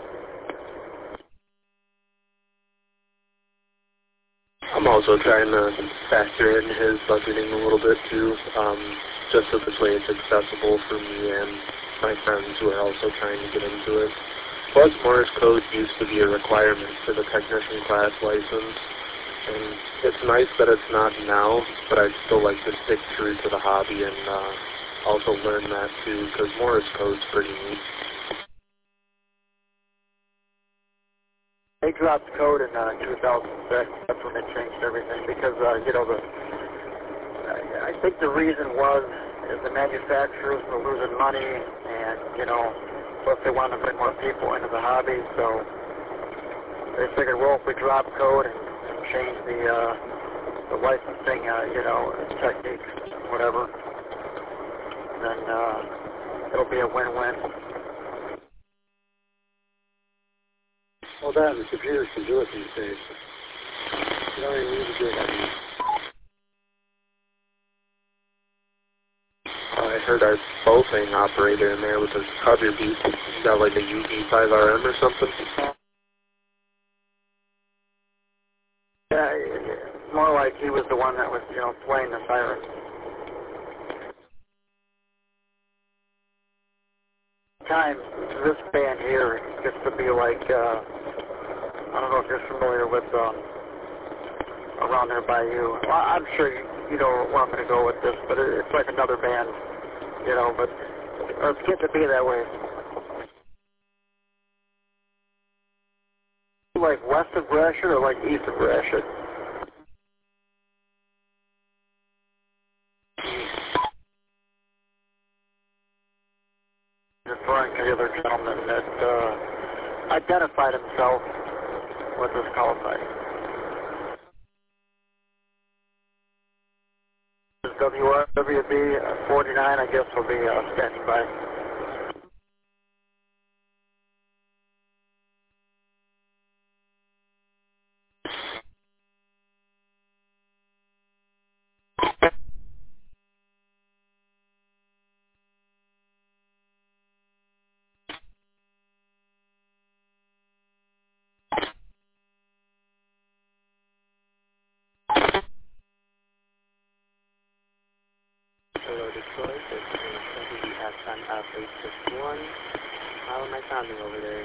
I'm also trying to factor in his budgeting a little bit too, um, just so this way it's accessible for me and my friends who are also trying to get into it. Plus, Morse code used to be a requirement for the technician class license, and it's nice that it's not now, but I'd still like to stick true to the hobby and uh, also learn that too, because Morse code's pretty neat. They dropped code in uh, two thousand six. That's when they changed everything because, uh, you know, the I, I think the reason was is the manufacturers were losing money, and you know, plus they wanted to bring more people into the hobby. So they figured, well, if we drop code and, and change the uh, the licensing, uh, you know, techniques, whatever, then uh, it'll be a win-win. Well, that and the computers can do it these days. You don't even need to do it. Uh, I heard our Bofang operator in there with his cover beat. He's got like a U B five R M or something. Yeah, more like he was the one that was, you know, playing the siren. Times this band here gets to be like, uh, I don't know if you're familiar with um, Around There By You. Well, I'm sure you, you know where I'm going to go with this, but it, it's like another band, you know, but or it's getting to be that way. Like west of Gratiot or like east of Gratiot? Referring to the other gentleman that uh, identified himself with this call sign. W R W B forty-nine, I guess, will be uh, standing by. Hello, Detroit. This is W F M F eight six one. How am I sounding over there?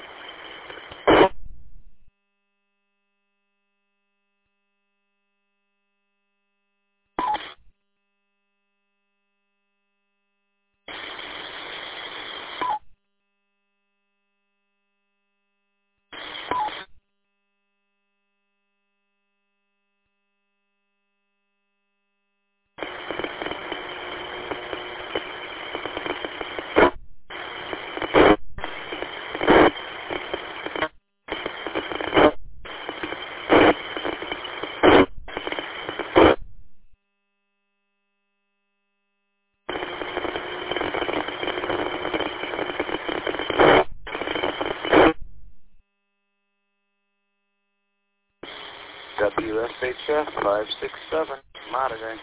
W S H F five six seven, monitoring.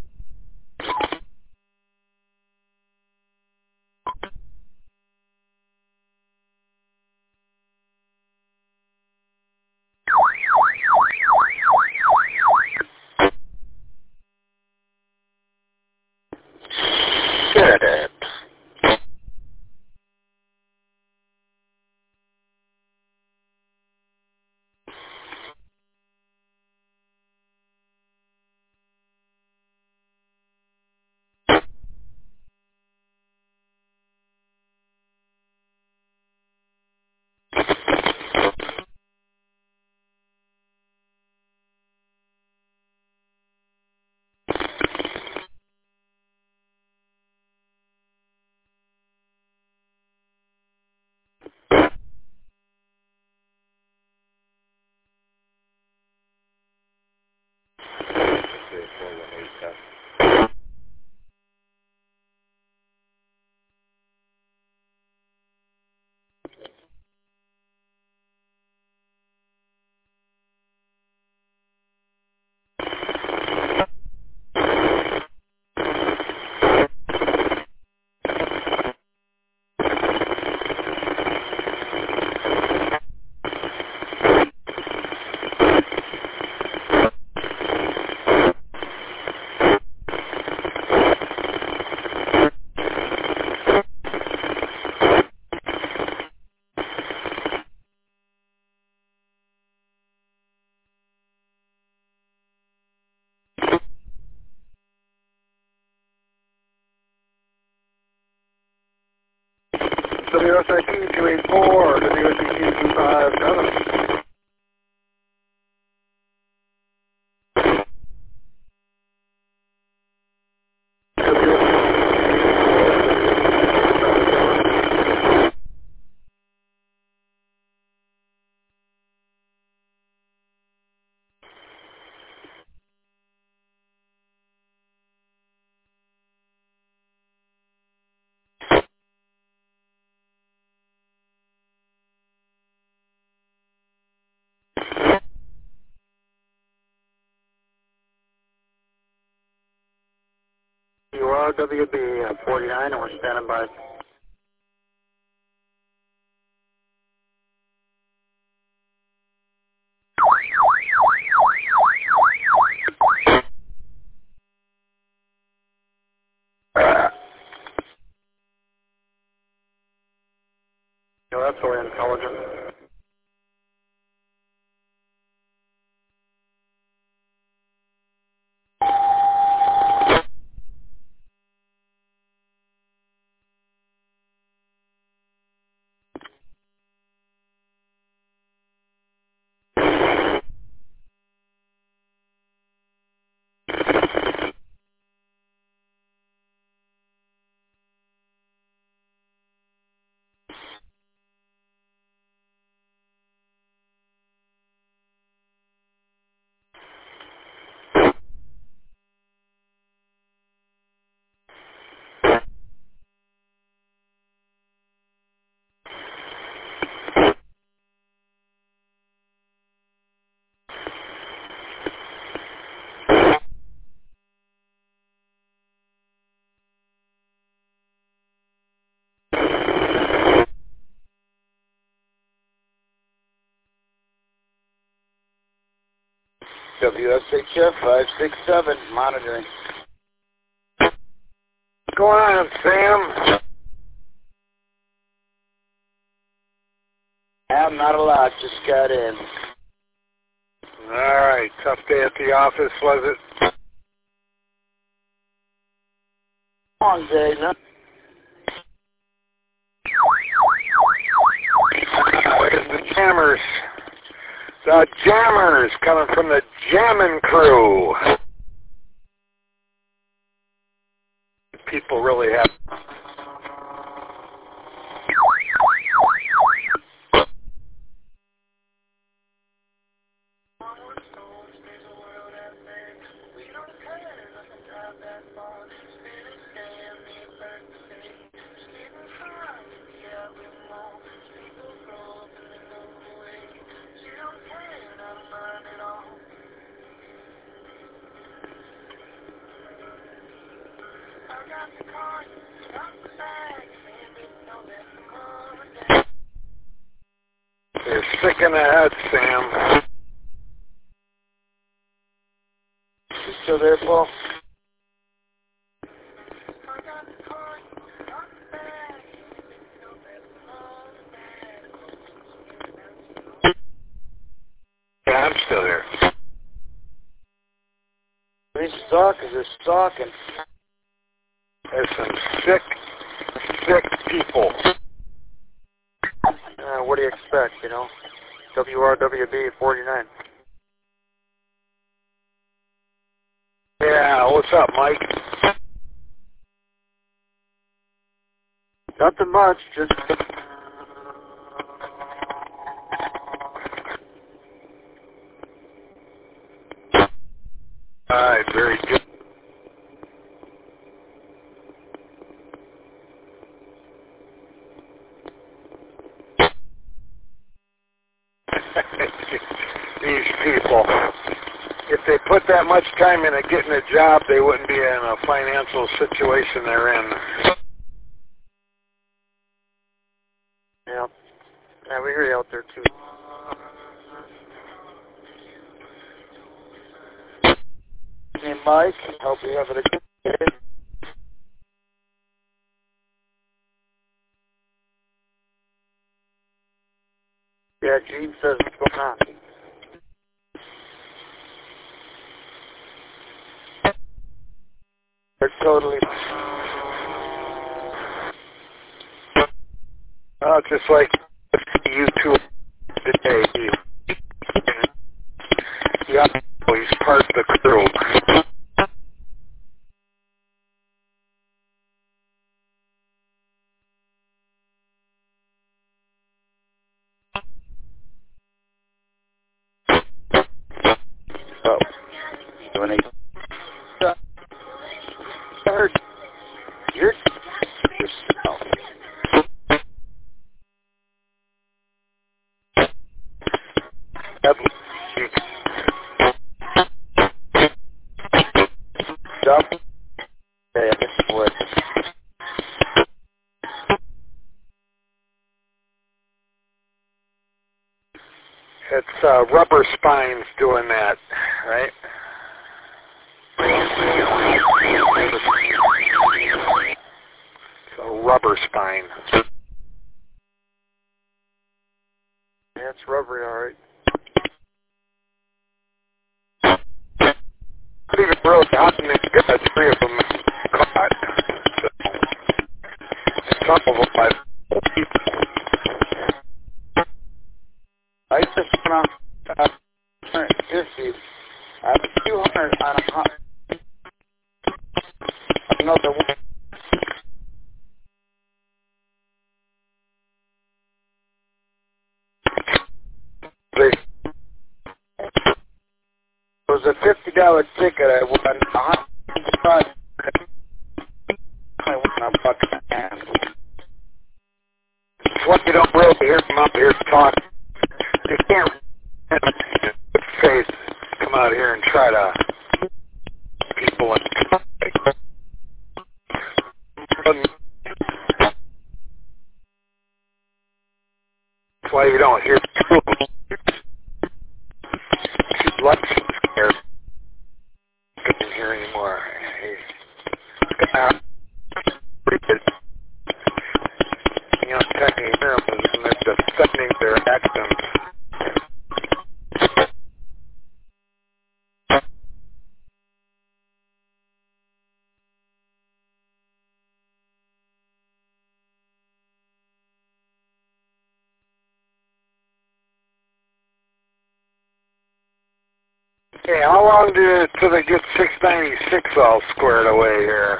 Good. W S I P two eight four, W S I P two five seven. You are W B forty-nine, and we're standing by. No, that's all intelligent. W S H F five six seven, monitoring. What's going on, Sam? I'm not a lot, just got in. All right, tough day at the office, was it? Long day, no? Where's the jammers? The jammers coming from the jamming crew. People really have. They're sick in the head, Sam. You still there, Paul? Yeah, I'm still here. These stalkers are stalking. There's some sick, sick people. Uh, what do you expect, you know? W R W B forty-nine. Yeah, what's up, Mike? Nothing much, just... All right, very good. These people, if they put that much time into getting a job, they wouldn't be in a financial situation they're in. Yeah. Yeah, we hear you out there, too. Hey, Mike, hope you're having a good day. Yeah, Gene says what's going on. They're totally... Uh, just like you two today. Yeah, he's part of the crew. So, when they start, you're yourself. Stop. Okay, this would. It's uh, rubber spines doing that, right? So rubber spine. Yeah, it's rubbery, all right. Not even really gotten it good. Three of them caught. So, some of them I I just went on uh, one hundred fifty. I have two hundred on a hot. Another one. It was a fifty dollar ticket. I won a hundred. I won a buck and a half. It's what you don't really hear from up here talk. They can't face come out here and try to people and that's why you don't hear people. She's like she's scared. Couldn't hear anymore. He's got pretty good. You know, technically hear them and they're defending their accents. Okay, how long do till they get six ninety-six all squared away here?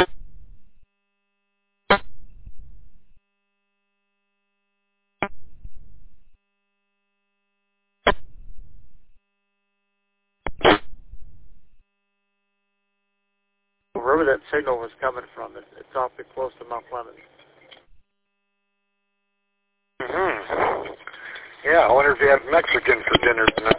Wherever that signal was coming from, it, it's awfully close to Mount Clemens. Mm-hmm. Yeah, I wonder if you have Mexican for dinner tonight.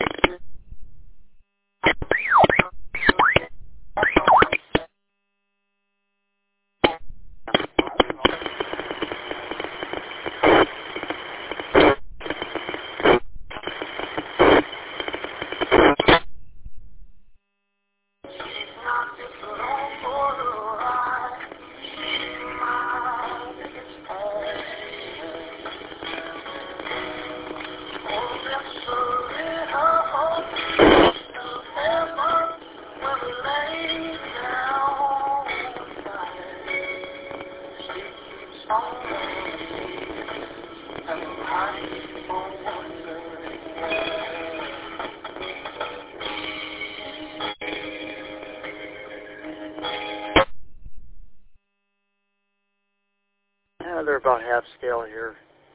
Yeah, they're about half scale here.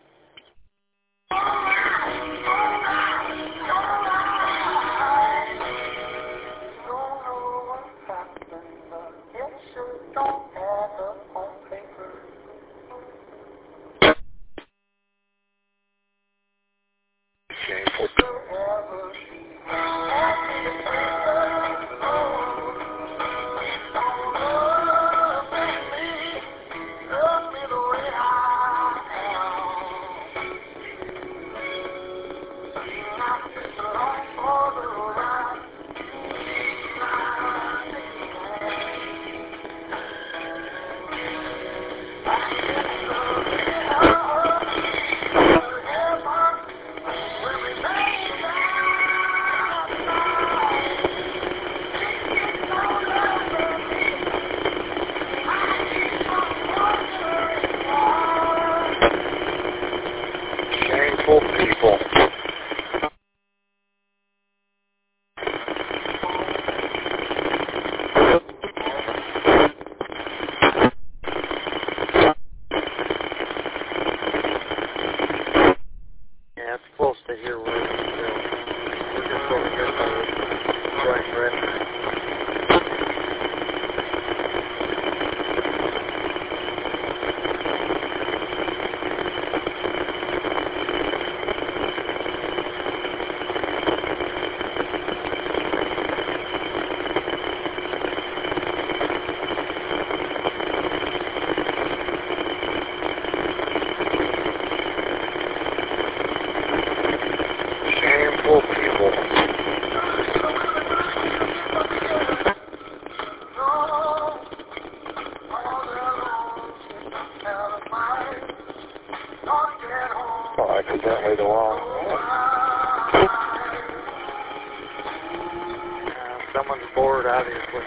Shameful. accidentally the wall. Uh, someone's bored, obviously.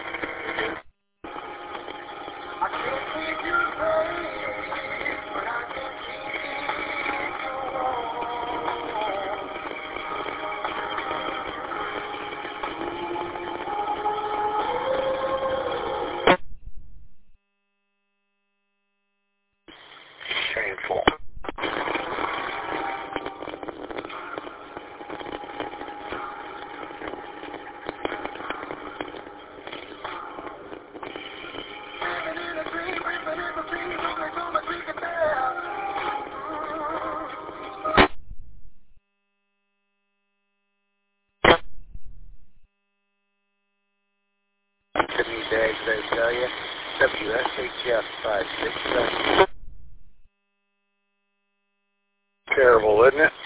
Shameful. Sydney Bags, I tell you. W S H F five six seven. Terrible, isn't it?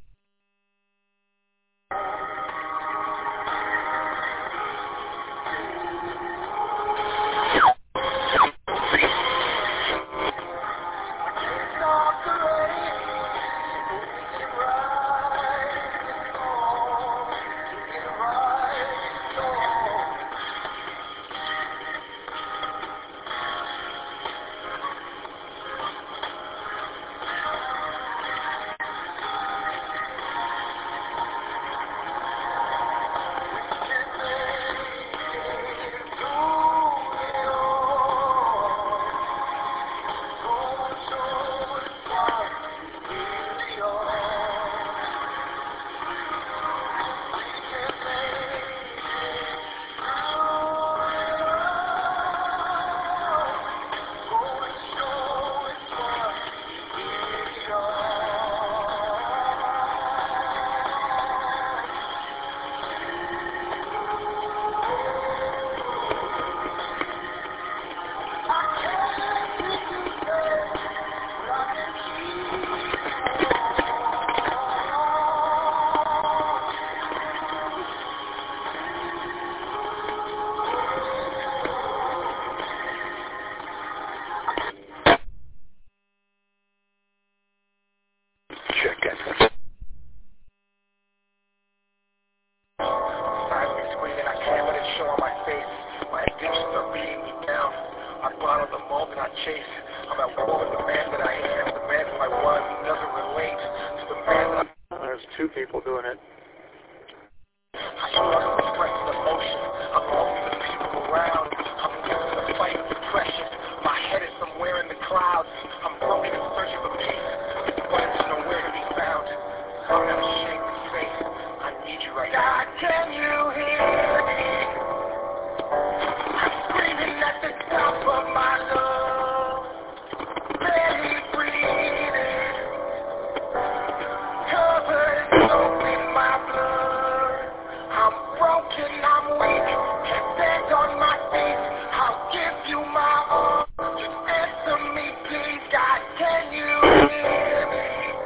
There's two people doing it. My head is somewhere in the clouds. I'm broken and searching for peace, but it's nowhere to be found. I'm not ashamed to say I need you right now. God, can you hear me? I'm screaming at the top of my lungs, barely breathing, covered in soap in my blood. I'm broken, I'm weak, can't stand on my feet. I'll give you my all. Just answer me, please. God, can you hear me?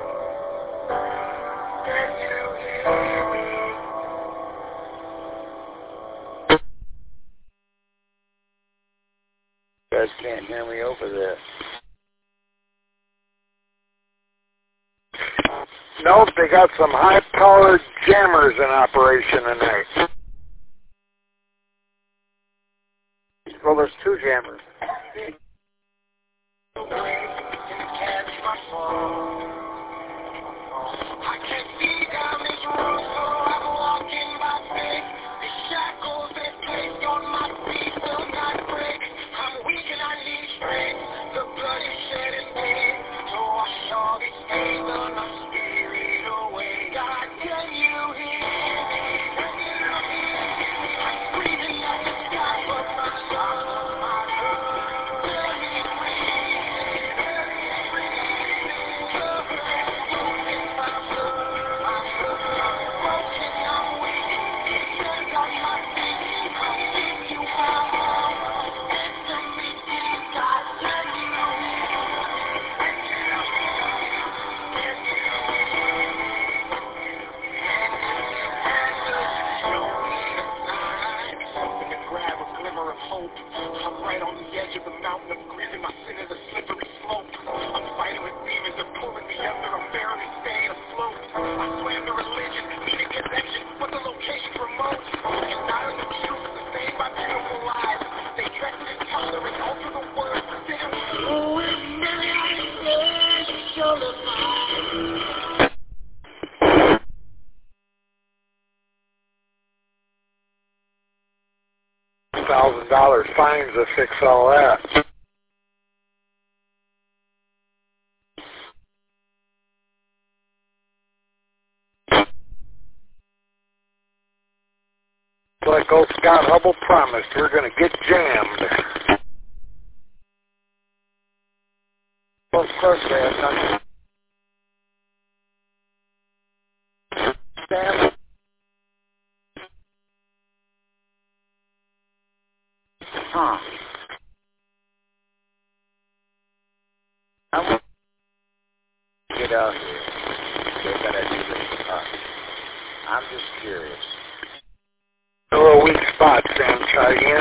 Can you hear me? You guys can't hear me over there. Nope, they got some high-powered jammers in operation tonight. Well, there's two jammers. I can't see down this road, so I'm walking by faith. The shackles they placed on my feet will not break. I'm weak and I need strength. The blood is shed in pain to wash all these stains on my spirit away. God, can you hear me? Can you hear me? I'm breathing at the top of my lungs. Barely breathing, barely breathing, covered in soap in my blood. I'm broken, I'm weak, can't stand on my feet. I'll give you my all. Answer me, please, God, can you hear me? Can you hear me? Can you hear me? Something to grab, a glimmer of hope. I'm right on the edge of the mountain of grief, and my sin is a slippery slope. I'm fighting with demons, they're pulling me under, I'm barely thousand dollar fines to fix all that. Like old Scott Hubble promised, we're going to get jammed. Well, of course they have nothing. Sam? Huh. I'm get out here. They're going to do this to us. I'm just curious. A little weak spot, Sam. Try again.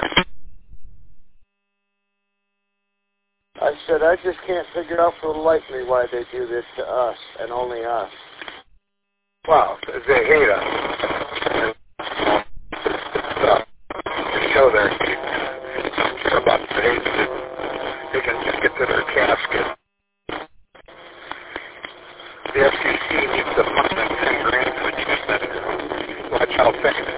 I said, I just can't figure out for the life of me why they do this to us, and only us. Well, they hate us. So, they show their about they, they can just get to their casket. The F C C needs to fund them ten grand for treatment. Watch how fast.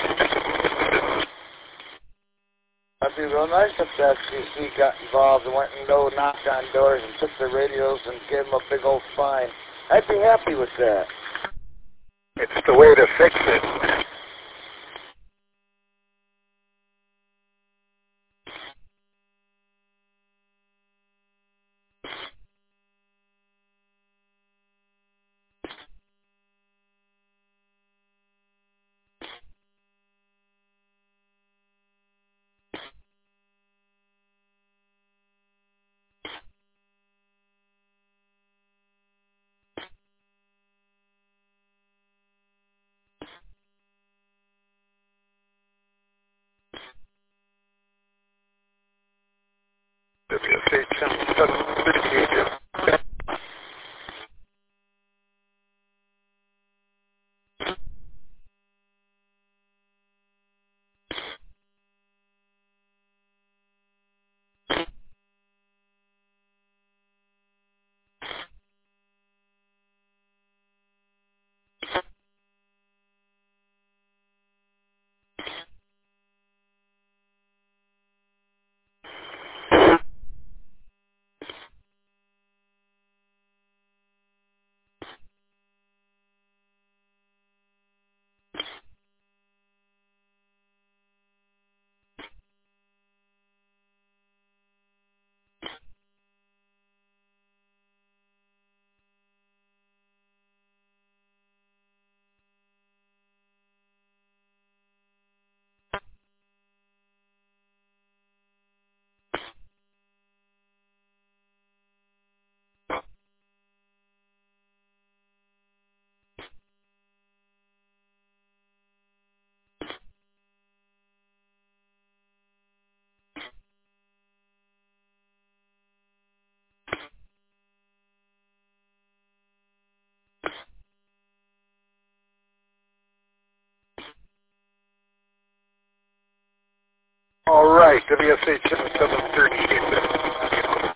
That'd be real nice if the F C C got involved and went and go knocked on doors and took their radios and gave them a big old fine. I'd be happy with that. It's the way to fix it. W S H seven thirty-eight. All right, W S H seven thirty-eight.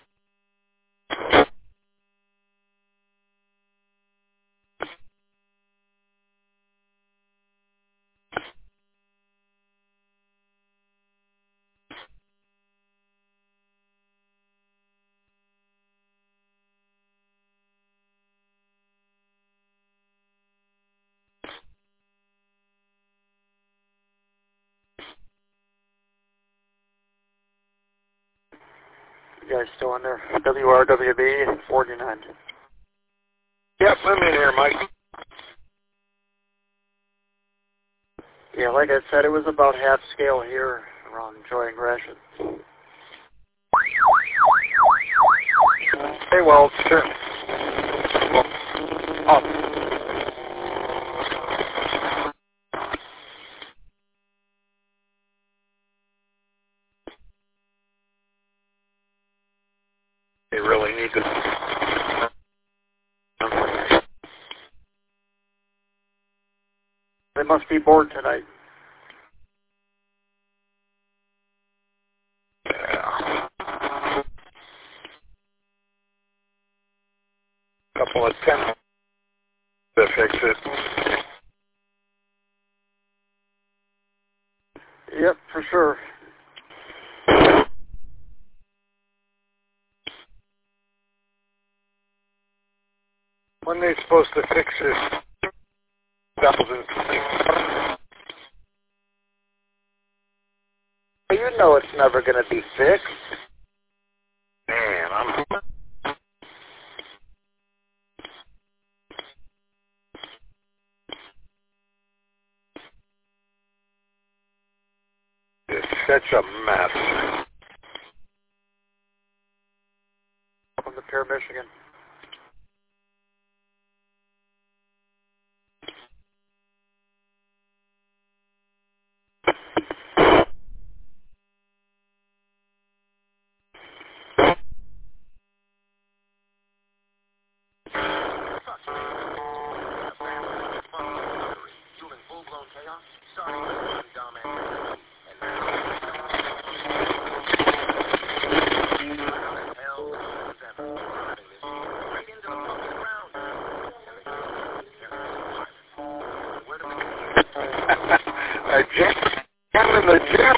You guys still in there? W R W B forty-nine. Yep, I'm in here, Mike. Yeah, like I said, it was about half scale here around Joy and Gratiot. Hey, well, sure. Oh. They really need to. They must be bored tonight. Yeah. Couple of ten to fix it. Yep, for sure. When they supposed to fix this? You know it's never going to be fixed. Man, I'm... It's such a mess. From the Pier, Michigan. I jammed in the gym.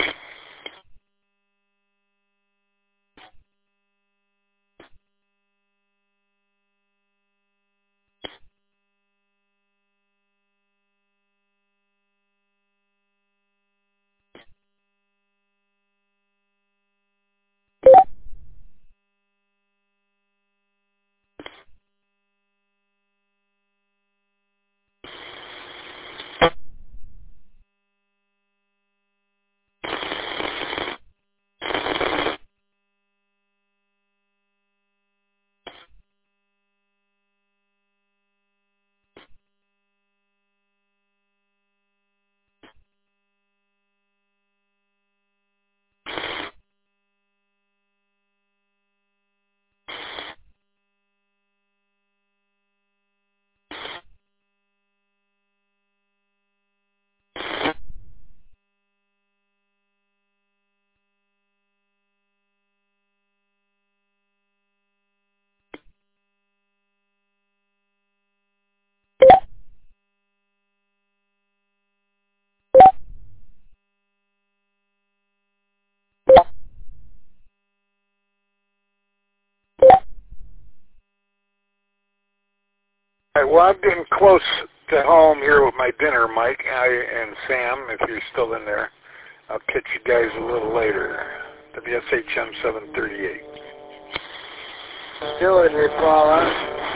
All right, well, I'm getting close to home here with my dinner, Mike I, and Sam, if you're still in there. I'll catch you guys a little later. W S H M seven thirty-eight. Still in here, Paula.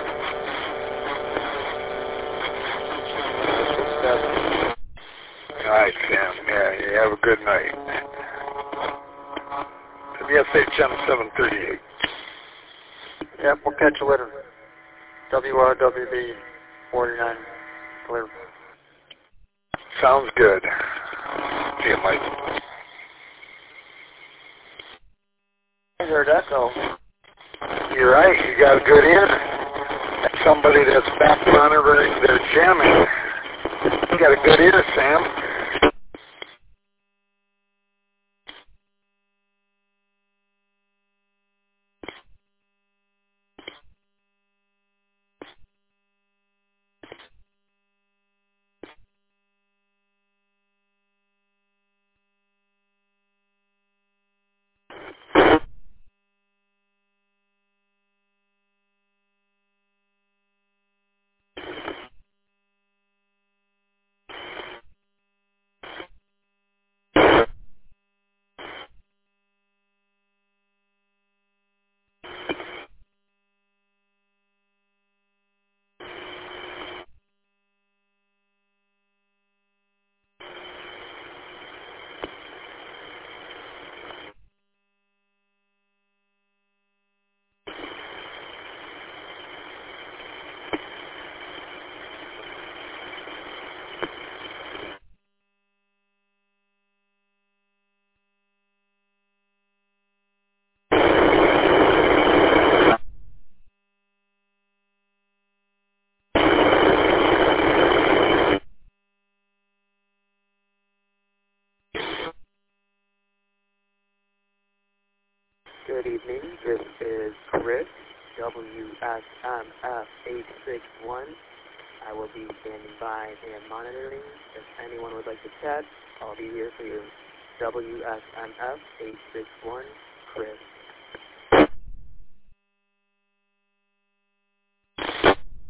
All right, Sam. Yeah, you have a good night. W S H M seven thirty-eight. Yep, we'll catch you later. W R W B forty-nine, clear. Sounds good. See you, Mike. I heard echo. You're right. You got a good ear. Somebody that's back monitoring their jamming. You got a good ear, Sam. Good evening. This is Chris, W S M F eight six one. I will be standing by and monitoring. If anyone would like to chat, I'll be here for you. W S M F eight six one, Chris.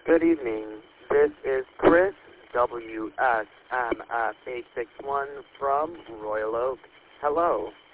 Good evening. This is Chris, W S M F eight six one from Royal Oak. Hello.